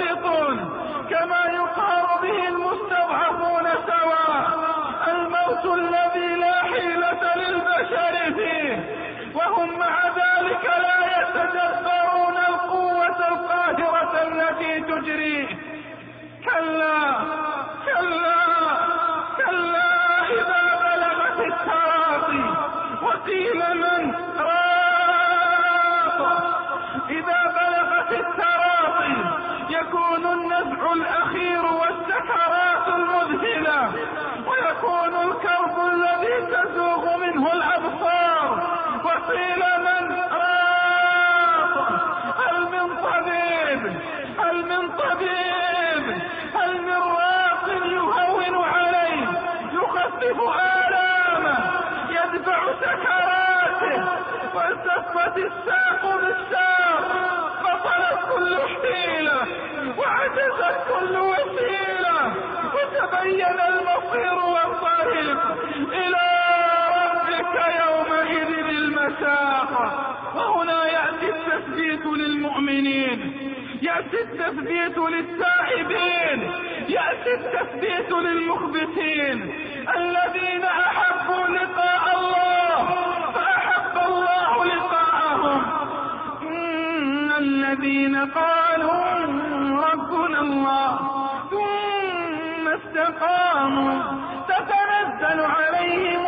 مختلط كما يقار به المستضعفون سواء، الموت الذي لا حيلة للبشر فيه، وهم مع ذلك لا يتدبرون القوة القاهرة التي تجريه. كلا كلا كلا إذا بلغت التراقي وقيل من راق. إذا بلغت التراقي يكون النزع الأخير والسكرات المذهلة، ويكون الكرب الذي تزوغ منه الأبصار. وقيل من راق. هل من طبيب هل من طبيب هل من راق يهون عليه، يخفف آلامه، يدفع سكراته. والتفت الساق بالساق، بطلت كل حيلة وعجزت كل وسيلة، وتبين المصير والطريق إلى ربك يومئذ المساق. وهنا يأتي التثبيت للمؤمنين، يأتي التثبيت للتائبين، يأتي التثبيت للمخبتين الذين أحبوا لقاء الله فأحب الله لقاءهم. إن الذين قالوا ربنا الله ثم استقاموا تتنزل عليهم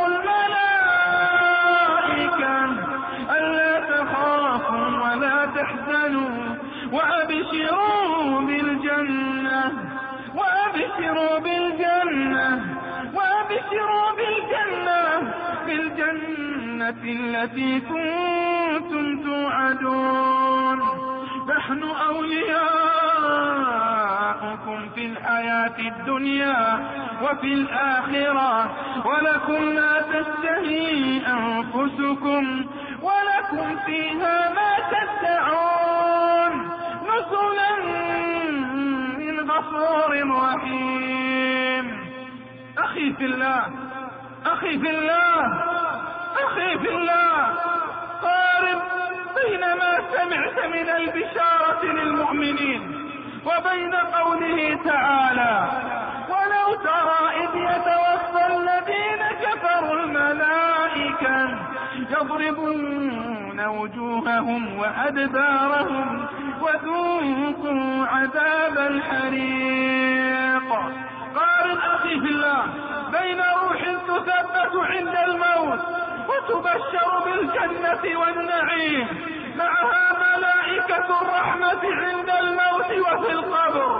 الملائكة ألا تخافوا ولا تحزنوا وأبشروا بالجنة وأبشروا بالجنة وأبشروا بالجنة بالجنة التي كنتم توعدون. نحن أولياؤكم في الحياة الدنيا وفي الآخرة، ولكم ما تشتهي أنفسكم ولكم فيها ما تدعون، نزلا من غفور رحيم. أخي في الله أخي في الله أخي في الله قارن بين ما سمعت من البشارة للمؤمنين وبين قوله تعالى: ولو ترى إذ يتوفى الذين كفروا الملائكة يضربون وجوههم وأدبارهم وذوقوا عذاب الحريق. قارن أخي في الله بين روح تثبت عند الموت وتبشر بالجنة والنعيم، معها ملائكة الرحمة عند الموت وفي القبر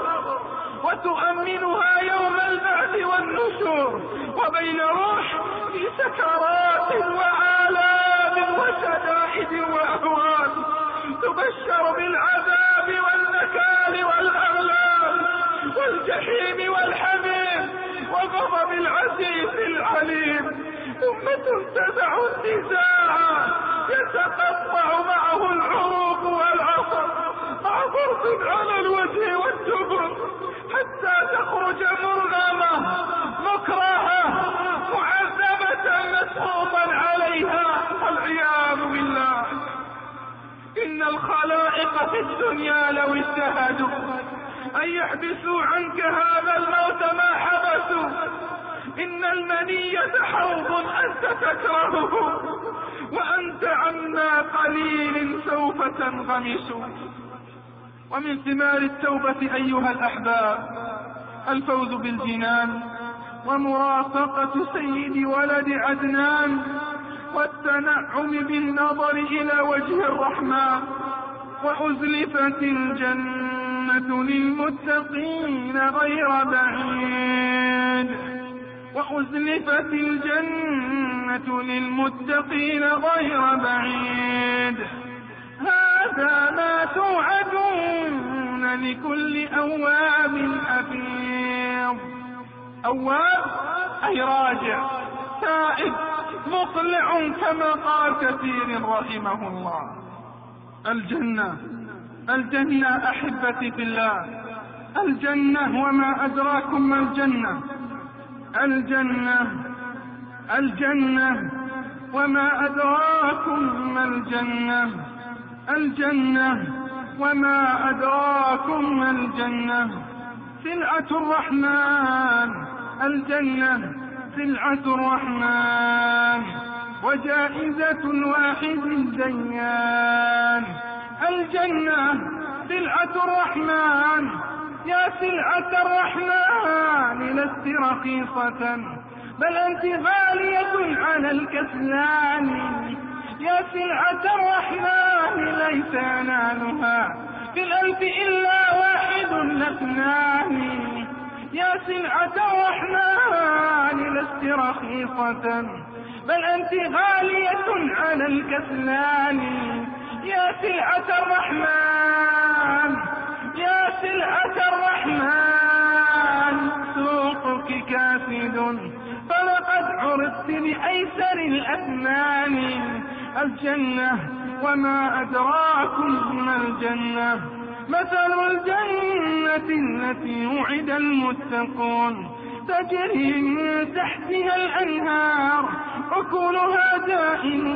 وتؤمنها يوم البعث والنشور، وبين روح في سكرات وآلام وشدائد وأهوال تبشر بالعذاب والنكال والأغلال والجحيم والحميم وغضب العزيز العليم. ثم تنتزع النزاع يتقطع معه العروق والعصب مع ضرب على الوجه والجبر حتى تخرج مرغمة مكرهة معذبة مسخوطا عليها والعياذ بالله. إن الخلائق في الدنيا لو اجتهدوا أن يحبسوا عنك هذا الموت ما حبسوا. إن المنية حوض أنت تكرهه وأنت عما قليل سوف تنغمس. ومن ثمار التوبة أيها الأحباب الفوز بالجنان ومرافقة سيد ولد عدنان والتنعم بالنظر إلى وجه الرحمن. وأزلفت الجنة للمتقين غير بعيد وأزلفت الجنة للمتقين غير بعيد. هذا ما توعدون لكل أواب حفيظ. أواب أي راجع تائب مطلع كما قال كثير رحمه الله. الجنة الجنة أحبتي في الله، الجنة وما أدراكم ما الجنة. الجنة الجنة وما أدراكم ما الجنة. الجنة وما أدراكم ما الجنة سلعة الرحمن. الجنة سلعة الرحمن وجائزة الواحد الديان. الجنة سلعة الرحمن، يا سلعة الرحمن لست رخيصة بل أنت غالية على الكسلان. يا سلعة الرحمن ليس ينالها في الألف إلا واحد لاثنان. يا سلعة الرحمن لست رخيصة بل أنت غالية على الكسلان. يا سلعة الرحمن، يا سلعة الرحمن سوقك كاسد فلقد عرضت بأيسر الأثمان. الجنة وما أدراكم ما الجنة مثل الجنة التي وعد المتقون تجري من تحتها الأنهار أكلها دائم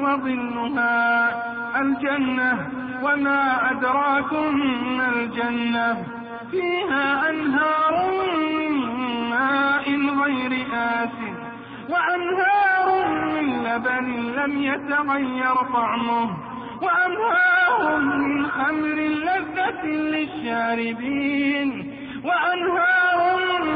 وظلها. الجنة وما أدراكم ما الجنة فيها أنهار من ماء غير آسن وأنهار من لبن لم يتغير طعمه وأنهار من خمر لذة للشاربين وأنهار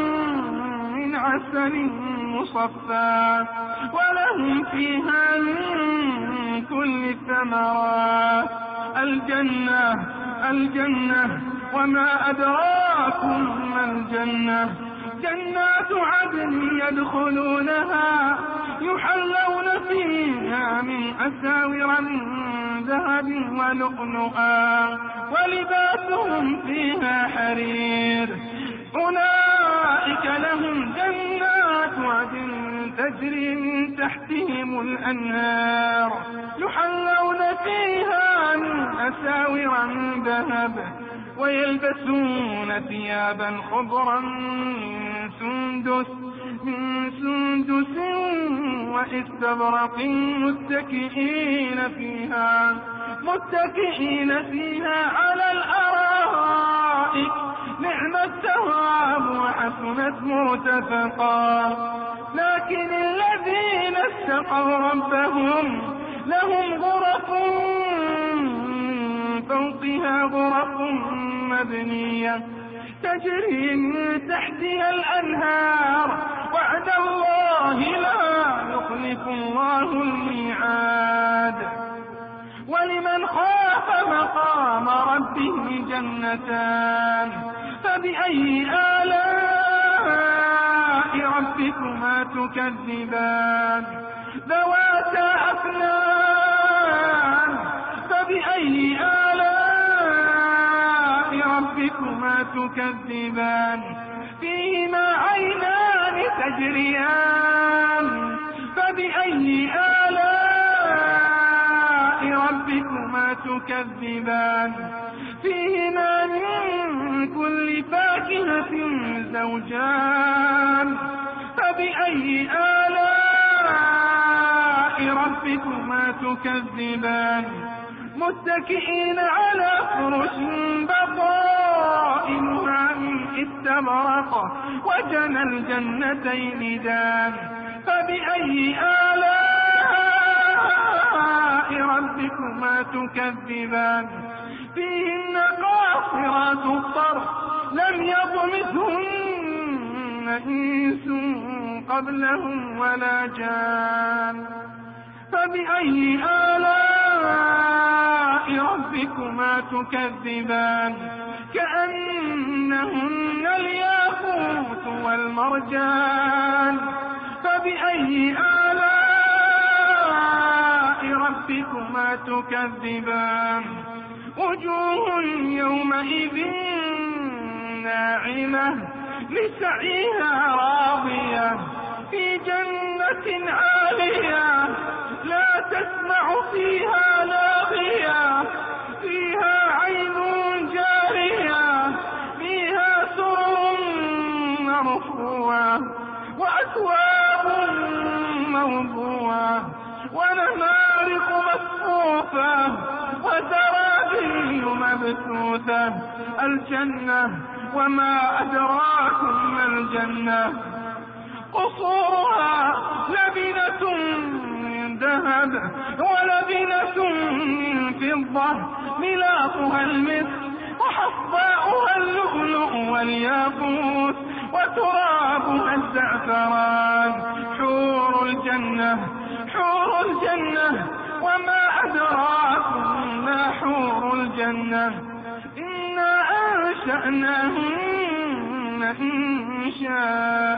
من عسل مصفى ولهم فيها من كل الثمرات. الجنة الجنة وما أدراكم ما الجنة جنات عدن يدخلونها يحلون فيها من أساور من ذهب ولؤلؤا ولباسهم فيها حرير. أولئك لهم جنات عدن تجري من تحتهم الأنهار يحلون فيها من أساور من ذهب ويلبسون ثيابا خضرا من سندس من سندس واستبرق متكئين فيها متكئين فيها على الأرائك نعم الثواب وحسنت مرتفقا. لكن الذين اتقوا ربهم لهم غرف فوقها غرف مبنية تجري من تحتها الأنهار وعد الله لا يخلف الله الميعاد. ولمن خاف مقام ربه جنتان فبأي آلاء ربكما تكذبان ذواتا أفنان فبأي آلاء ربكما تكذبان فيهما عينان تجريان فبأي آلاء ربكما تكذبان فيهما من كل فاكهة زوجان فبأي آلاء ربكما تكذبان متكئين على فرش بطائنها من استبرق وجنى الجنتين دان فبأي آلاء ربكما تكذبان فيهن قاصرات الطرف لم يطمثهن إنس قبلهم ولا جان فبأي آلاء ربكما تكذبان كأنهن الياقوت والمرجان فبأي آلاء ربكما تكذبان وجوه يومئذ ناعمة لسعيها راضية في جنة عالية لا تسمع فيها لاغية فيها عين جارية فيها سرر مرفوعة وأكواب موضوعة ونمارق مصفوفة وزرابي مبثوثة مبثوثة. الجنة وما أدراكم ما الجنة، قصورها لبنة من ذهب ولبنة من فضة، ملاطها المسك وحصباؤها اللؤلؤ والياقوت وترابها الزعفران. حور الجنة حور الجنة وما أدراكم ما حور الجنة، إنا أنشأناهن إنشاء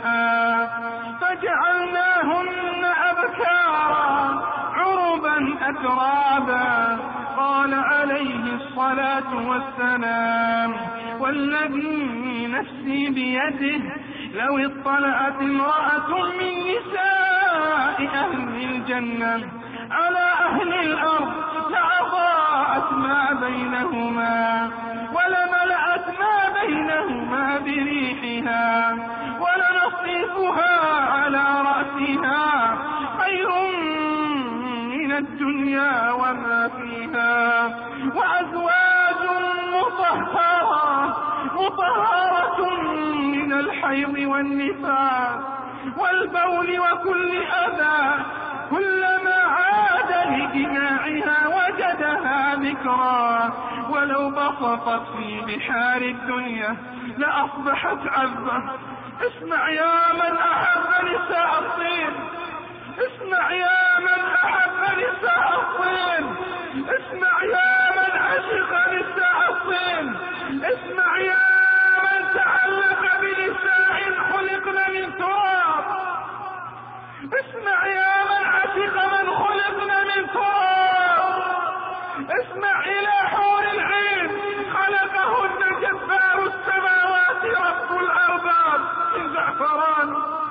فجعلناهن أبكارا عربا أترابا. قال عليه الصلاة والسلام: والذي نفسي بيده لو اطلعت امرأة من نساء أهل الجنة على أهل الأرض لأضاءت ما بينهما ولملأت ما بينهما بريحها ولنصيفها على رأسها خير من الدنيا وما فيها، وأزواج مطهرة مطهرة من الحيض والنفاس والبول وكل أذى، كلما عاد لجماعها وجدها ذكرا، ولو بسطت في بحار الدنيا لأصبحت عذبة. اسمع يا من أحب نساء الصين، اسمع يا من أحب نساء الصين، اسمع يا من عشق نساء الصين، اسمع يا من تعلق بنساء خلقن من تراب، اسمع يا من عشق من خلقن من تراب، اسمع إلى حور العين خلقهن جبار السماوات رب الأرباب من زعفران.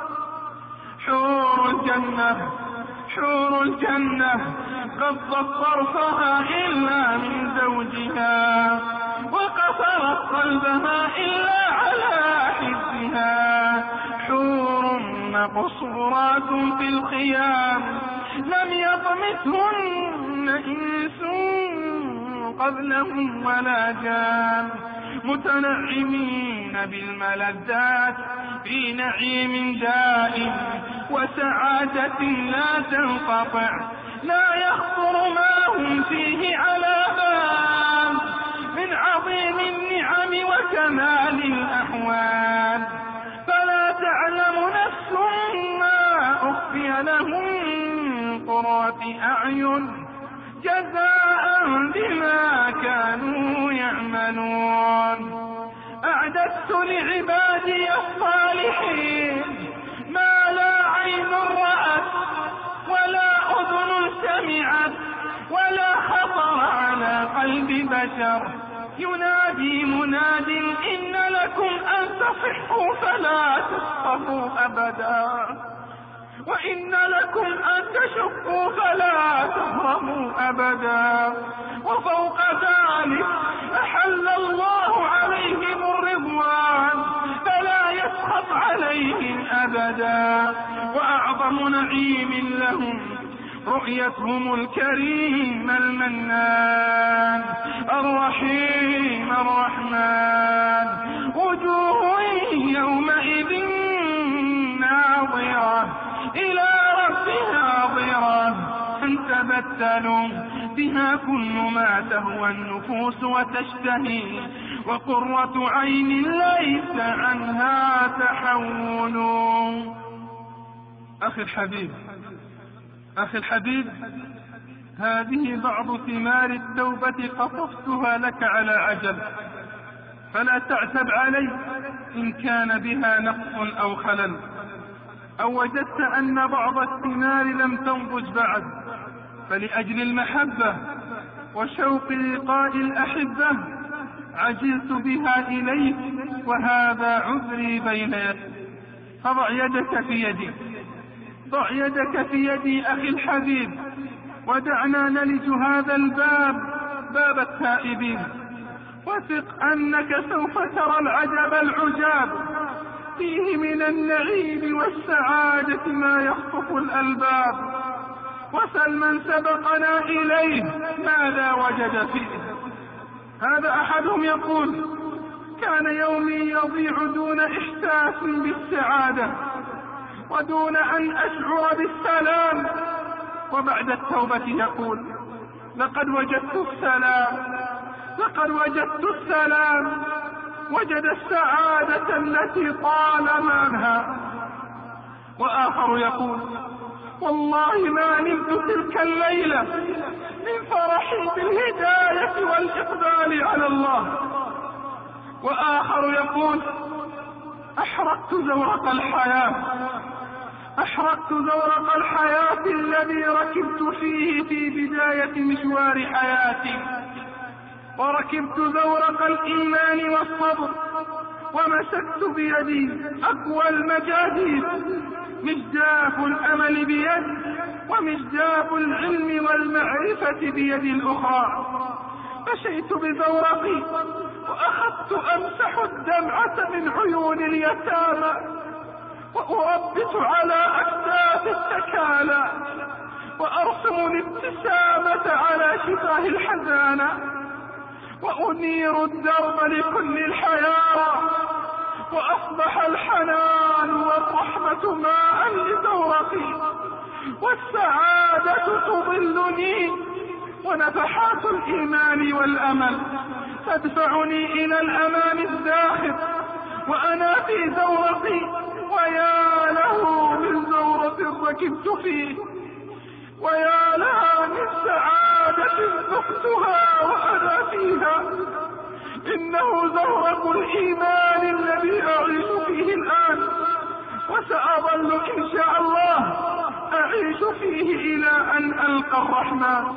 حور الجنة حور الجنة غضت طرفها إلا من زوجها وقصرت قلبها إلا على حبها. حور مقصورات في الخيام لم يطمثهن إنس قبلهم ولا جان، متنعمين بالملذات في نعيم دائم وسعادة لا تنقطع، لا يخطر ما هم فيه على بال من عظيم النعم وكمال الأحوال. فلا تعلم نفس ما أخفي لهم من قرة أعين جزاء بما كانوا يعملون. أعددت لعبادي الصالحين ما لا عين رأت ولا أذن سمعت ولا خطر على قلب بشر. ينادي مناد: إن لكم أن تصحوا فلا تسقطوا أبدا، وإن لكم أن تشقوا فلا تهرموا أبدا. وفوق ذلك أحل الله عليهم الرضوان فلا يسخط عليهم أبدا. وأعظم نعيم لهم رؤيتهم الكريم المنان الرحيم الرحمن. وجوه يومئذ ناظرة إلى ربها ناظرة، تبتل بها كل ما تهوى النفوس وتشتهي، وقرة عين ليس عنها تحول. أخي الحبيب أخي الحبيب هذه بعض ثمار التوبة قصصتها لك على عجل، فلا تعتب علي إن كان بها نقص أو خلل، أو وجدت أن بعض الثمار لم تنضج بعد، فلأجل المحبة وشوق لقاء الأحبة عجلت بها إليك، وهذا عذري بين يدي. فضع يدك في يدي، ضع يدك في يدي أخي الحبيب، ودعنا نلج هذا الباب، باب التائبين، وثق أنك سوف ترى العجب العجاب فيه من النعيم والسعادة ما يخطف الألباب. وسل من سبقنا إليه ماذا وجد فيه، هذا أحدهم يقول: كان يومي يضيع دون إحساس بالسعادة ودون أن أشعر بالسلام. وبعد التوبة يقول: لقد وجدت السلام لقد وجدت السلام وجد السعادة التي طالما أنهى. وآخر يقول: والله ما نمت تلك الليلة من فرحي بالهداية والإقبال على الله. وآخر يقول: أحرقت زورق الحياة أحرقت زورق الحياة الذي ركبت فيه في بداية مشوار حياتي، وركبت زورق الإيمان والصبر، ومسكت بيدي أقوى المجاهيد، مجداف الأمل بيد، ومجداف العلم والمعرفة بيد الأخرى. مشيت بزورقي وأخذت أمسح الدمعة من عيون اليتامى، وأربت على أكتاف التكالى، وأرسم الابتسامة على شفاه الحزانة، وأنير الدرب لكل الحيارى. وأصبح الحنان والرحمة ماء لزورقي، والسعادة تظلني، ونفحات الإيمان والأمل تدفعني إلى الأمام الزاخر، وأنا في زورقي. ويا له من زورق ركبت فيه، ويا لها من سعادة ذقتها وأنا فيها. إنه زورق الإيمان الذي أعيش فيه الآن، وسأظل إن شاء الله أعيش فيه إلى أن ألقى الرحمن.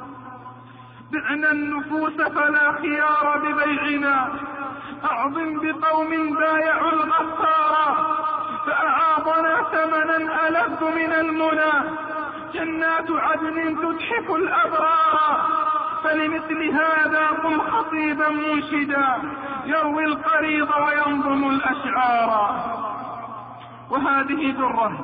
بعنا النفوس فلا خيار ببيعنا، أعظم بقوم بايعوا الغفار، فأعاضنا ثمنا ألذ من المنى، جنات عدن تتحف الأبرار. فلمثل هذا قم خطيبا منشدا، يروي القريض وينظم الأشعار. وهذه درة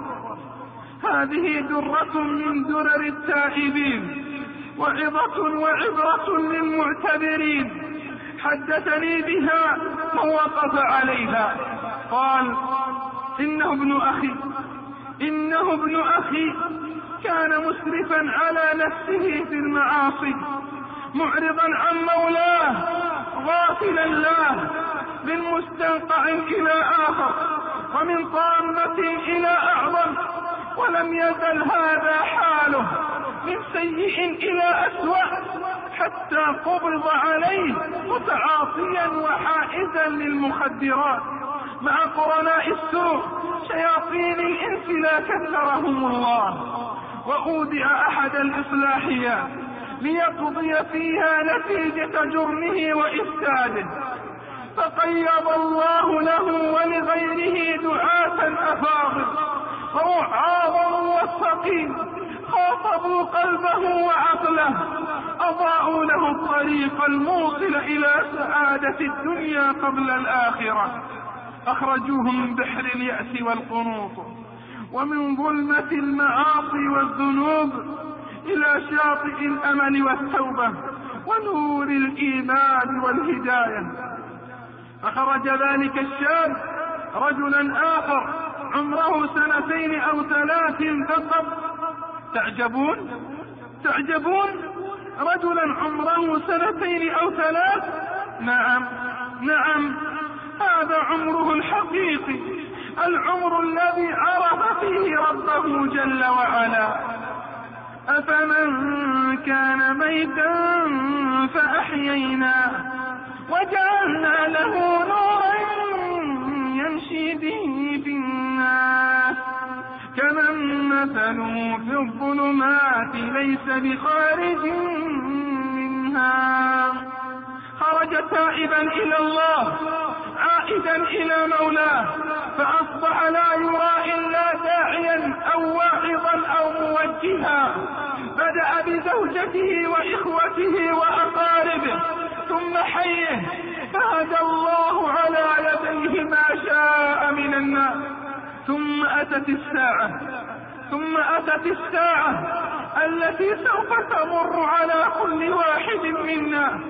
هذه درة من درر التائبين، وعظة وعبرة للمعتبرين. حدثني بها من وقف عليها، قال: إنه ابن أخي إنه ابن أخي كان مسرفا على نفسه في المعاصي، معرضا عن مولاه، غافلا له، من مستنقع إلى آخر، ومن طامة إلى أعظم، ولم يزل هذا حاله من سيء إلى أسوأ، حتى قبض عليه متعاطيا وحائزا للمخدرات مع قرناء السوء شياطين الإنس لا كثرهم الله. وأودع أحد الإصلاحيات ليقضي فيها نتيجة جرمه وإفساده، فقيض الله له ولغيره دعاة أفاضل ووعاظا موفقين، خاطبوا قلبه وعقله، أضاعوا له الطريق الموصل إلى سعادة الدنيا قبل الآخرة، أخرجوه من بحر اليأس والقنوط، ومن ظلمة المعاصي والذنوب إلى شاطئ الأمل والتوبة ونور الإيمان والهداية. أخرج ذلك الشاب رجلا آخر عمره سنتين أو ثلاث فقط. تعجبون تعجبون رجلا عمره سنتين أو ثلاث؟ نعم نعم هذا عمره الحقيقي، العمر الذي عرف فيه ربه جل وعلا. أفمن كان ميتا فأحييناه وجعلنا له نورا يمشي به في الناس كمن مثله في الظلمات ليس بخارج منها. خرج تائبا إلى الله عائدا إلى مولاه، فأصبح لا يرى إلا داعيا أو واعظا أو موجها. بدأ بزوجته وإخوته وأقاربه ثم حيه، فهدى الله على يديه ما شاء من الناس. ثم أتت الساعة ثم أتت الساعة التي سوف تمر على كل واحد منا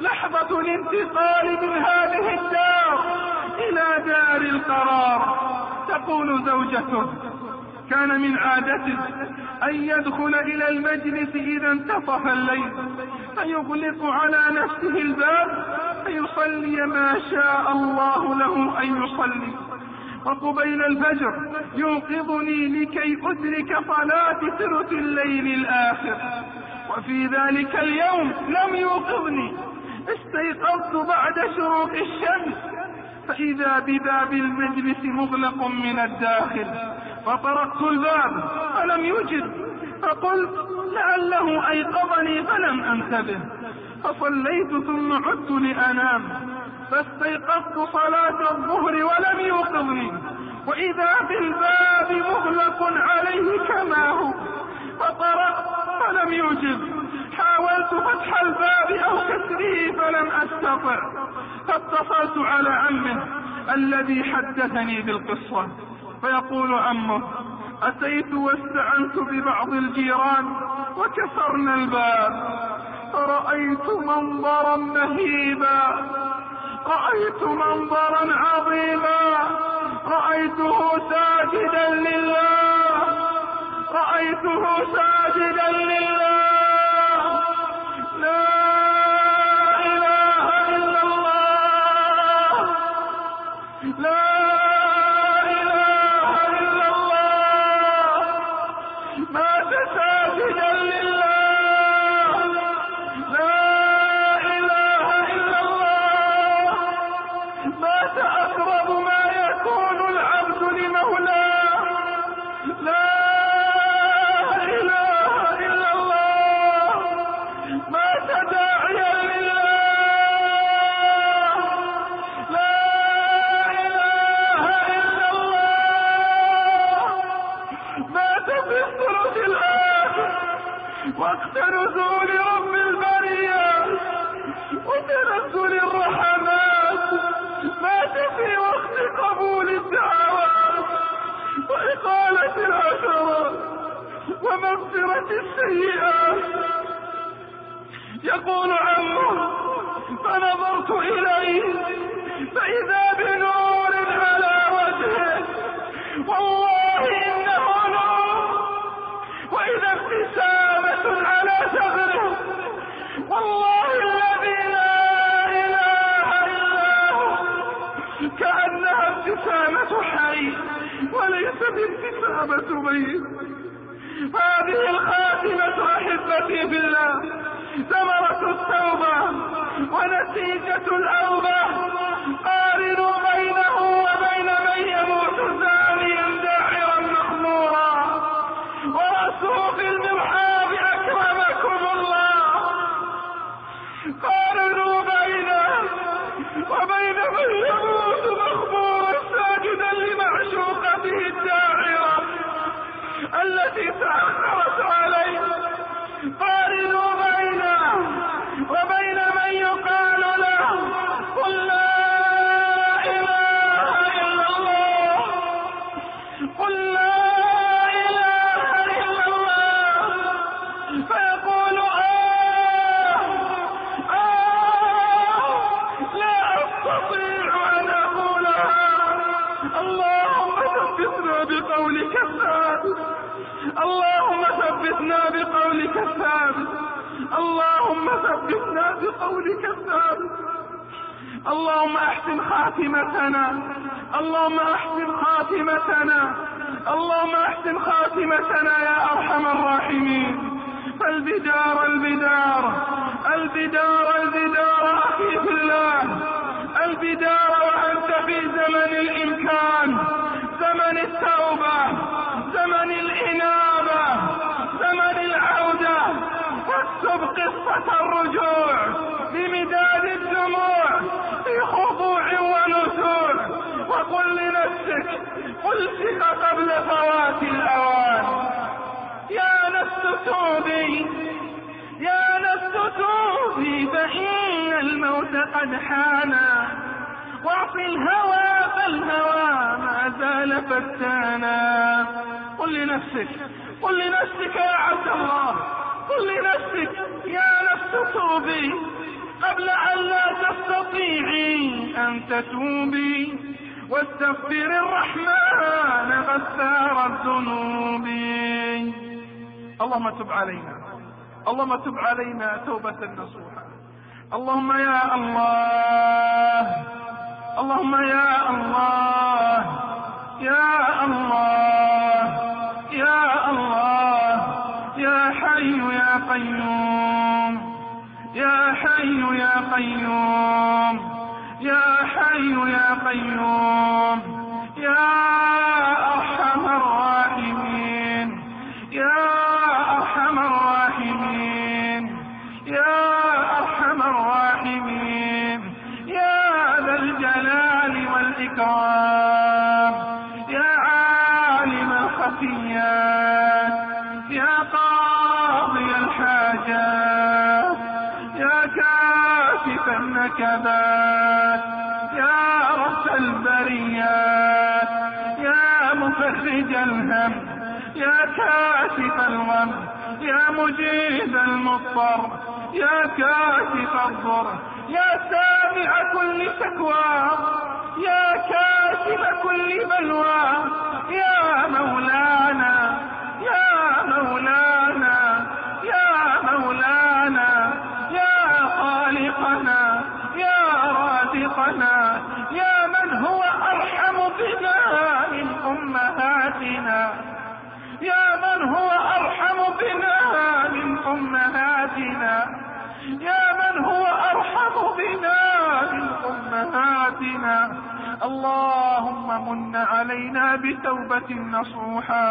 لحظة الانتقال من هذه الدار إلى دار القرار. تقول زوجته: كان من عادته أن يدخل إلى المجلس إذا انتصف الليل فيغلق على نفسه الباب فيصلي ما شاء الله له أن يصلي، وقبيل الفجر يوقظني لكي أدرك صلاة ثلث الليل الآخر. وفي ذلك اليوم لم يوقظني، استيقظت بعد شروق الشمس فإذا بباب المجلس مغلق من الداخل، فطرقت الباب فلم يجب، فقلت لعله أيقظني فلم أنتبه، فصليت ثم عدت لأنام فاستيقظت صلاة الظهر ولم يوقظني، وإذا بالباب مغلق عليه كما هو، فطرقت فلم يجب، حاولت فتح الباب أو كسره فلم أستطع، فاتصلت على عمه الذي حدثني بالقصة، فيقول عمه: أتيت واستعنت ببعض الجيران وكسرنا الباب، فرأيت منظرا مهيبا، رأيت منظرا عظيما، رأيته ساجدا لله، رأيته ساجدا لله، لا إله إلا الله، لا إله إلا الله، مات ساجدا لله، لا إله إلا الله، مات أقرب ما يكون العبد لمولاه، لا إله إلا الله، مات داعيا لله، لا إله إلا الله، مات في الثلث الآخر وقت نزول رب البرية وتنزل الرحمات، مات في وقت قبول الدعوات وإقالة العثرات ومغفرة السيئات. يقول عمه: فنظرت إليه فإذا بنور على وجهه، والله إنه نور، وإذا ابتسامة على ثغره، والله الذي لا إله إلا هو، كأنها ابتسامة حي وليس بابتسامة ميت. هذه الخاتمة أحبتي في الله ثمرة التوبة ونتيجة الأوبة. قارنوا بينه وبين من يموت زانيا داعرا مخمورا ورأسه في المرحاض أكرمكم الله. قارنوا بينه وبين من يموت مخمورا ساجدا لمعشوقته الداعرة التي تأخرت عليه. قارنوا بينه وبين من يقال له: قل لا إله إلا الله، قل لا إله إلا الله، فيقول: آه آه لا أستطيع أن أقولها. اللهم ثبتنا بقولك الثابت، اللهم ثبتنا بقولك الثابت، اللهم ثبتنا بقولك الثابت. اللهم احسن خاتمتنا، اللهم احسن خاتمتنا، اللهم احسن خاتمتنا يا ارحم الراحمين. فالبدار البدار البدار البدار اخي في الله، البدار وانت في زمن الامكان، زمن التوبة، زمن الانابة، زمن العودة. واكتب قصة الرجوع بمداد الدموع في خضوع ونسوع، وقل لنفسك: قل ثق قبل فوات الأوان. يا نفس توبي، يا نفس توبي، فإن الموت قد حانا، واعص الهوى فالهوى ما زال فتانا. قل لنفسك، قل لنفسك يا عبد الله، قل لنفسك: يا نفس توبي، قبل أن لا تستطيعي أن تتوبي، واستغفر الرحمن غفار الذنوب. اللهم تب علينا، اللهم تب علينا توبة نصوحة. اللهم يا الله، اللهم يا الله، يا الله، يا الله، يا حي يا قيوم، يا حي يا قيوم، يا حي يا قيوم، يا أرحم الراحمين، يا أرحم الراحمين، يا أرحم الراحمين، يا ذا الجلال والإكرام، يا عالم الخفيات، يا قاضي الحاجات، يا كاشف النكبات، يا رب البريات، يا مفرج الهم، يا كاشف الغم، يا مجيب المضطر، يا كاشف الضر، يا سامع كل شكوى، يا كاشف كل بلوى، يا مولانا، يا مولانا، يا مولانا، يا خالقنا، يا رازقنا، يا من هو أرحم بنا من أمهاتنا، يا من هو أرحم بنا من أمهاتنا، يا من هو أرحم بنا من أمهاتنا. اللهم من علينا بتوبة نصوحا،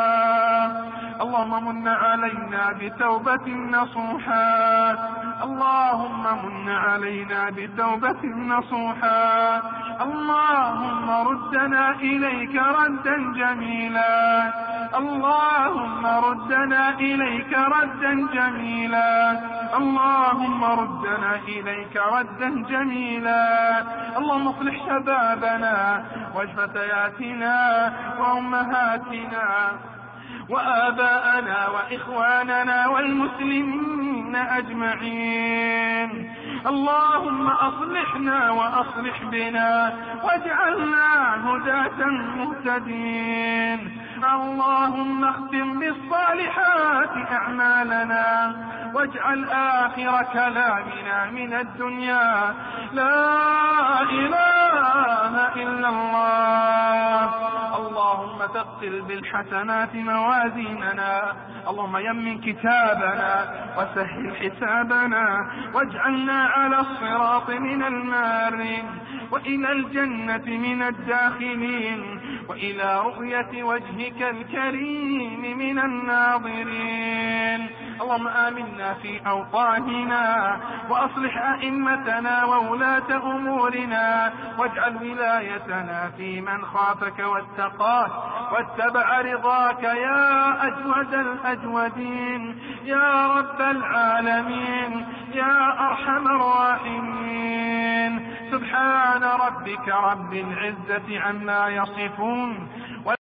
اللهم من علينا بتوبة نصوحا، اللهم من علينا بتوبة نصوحا. اللهم ردنا إليك ردا جميلا، اللهم ردنا إليك ردا جميلا، اللهم ردنا إليك ردا جميلا. اللهم اصلح شبابنا وفتياتنا وأمهاتنا وآباءنا وإخواننا والمسلمين أجمعين. اللهم أصلحنا وأصلح بنا واجعلنا هداة مهتدين. اللهم اختم بالصالحات أعمالنا واجعل آخر كلامنا من الدنيا لا إله إلا الله. اللهم ثقل بالحسنات موازيننا، اللهم يمن كتابنا وسهل حسابنا واجعلنا على الصراط من المارين وإلى الجنة من الداخلين وإلى رؤية وجهك الكريم من الناظرين. اللهم آمنا في أوطاننا وأصلح أئمتنا وولاة أمورنا واجعل ولايتنا في من خافك واتقاك واتبع رضاك يا أجود الأجودين يا رب العالمين يا أرحم الراحمين. سبحان ربك رب العزة عما يصفون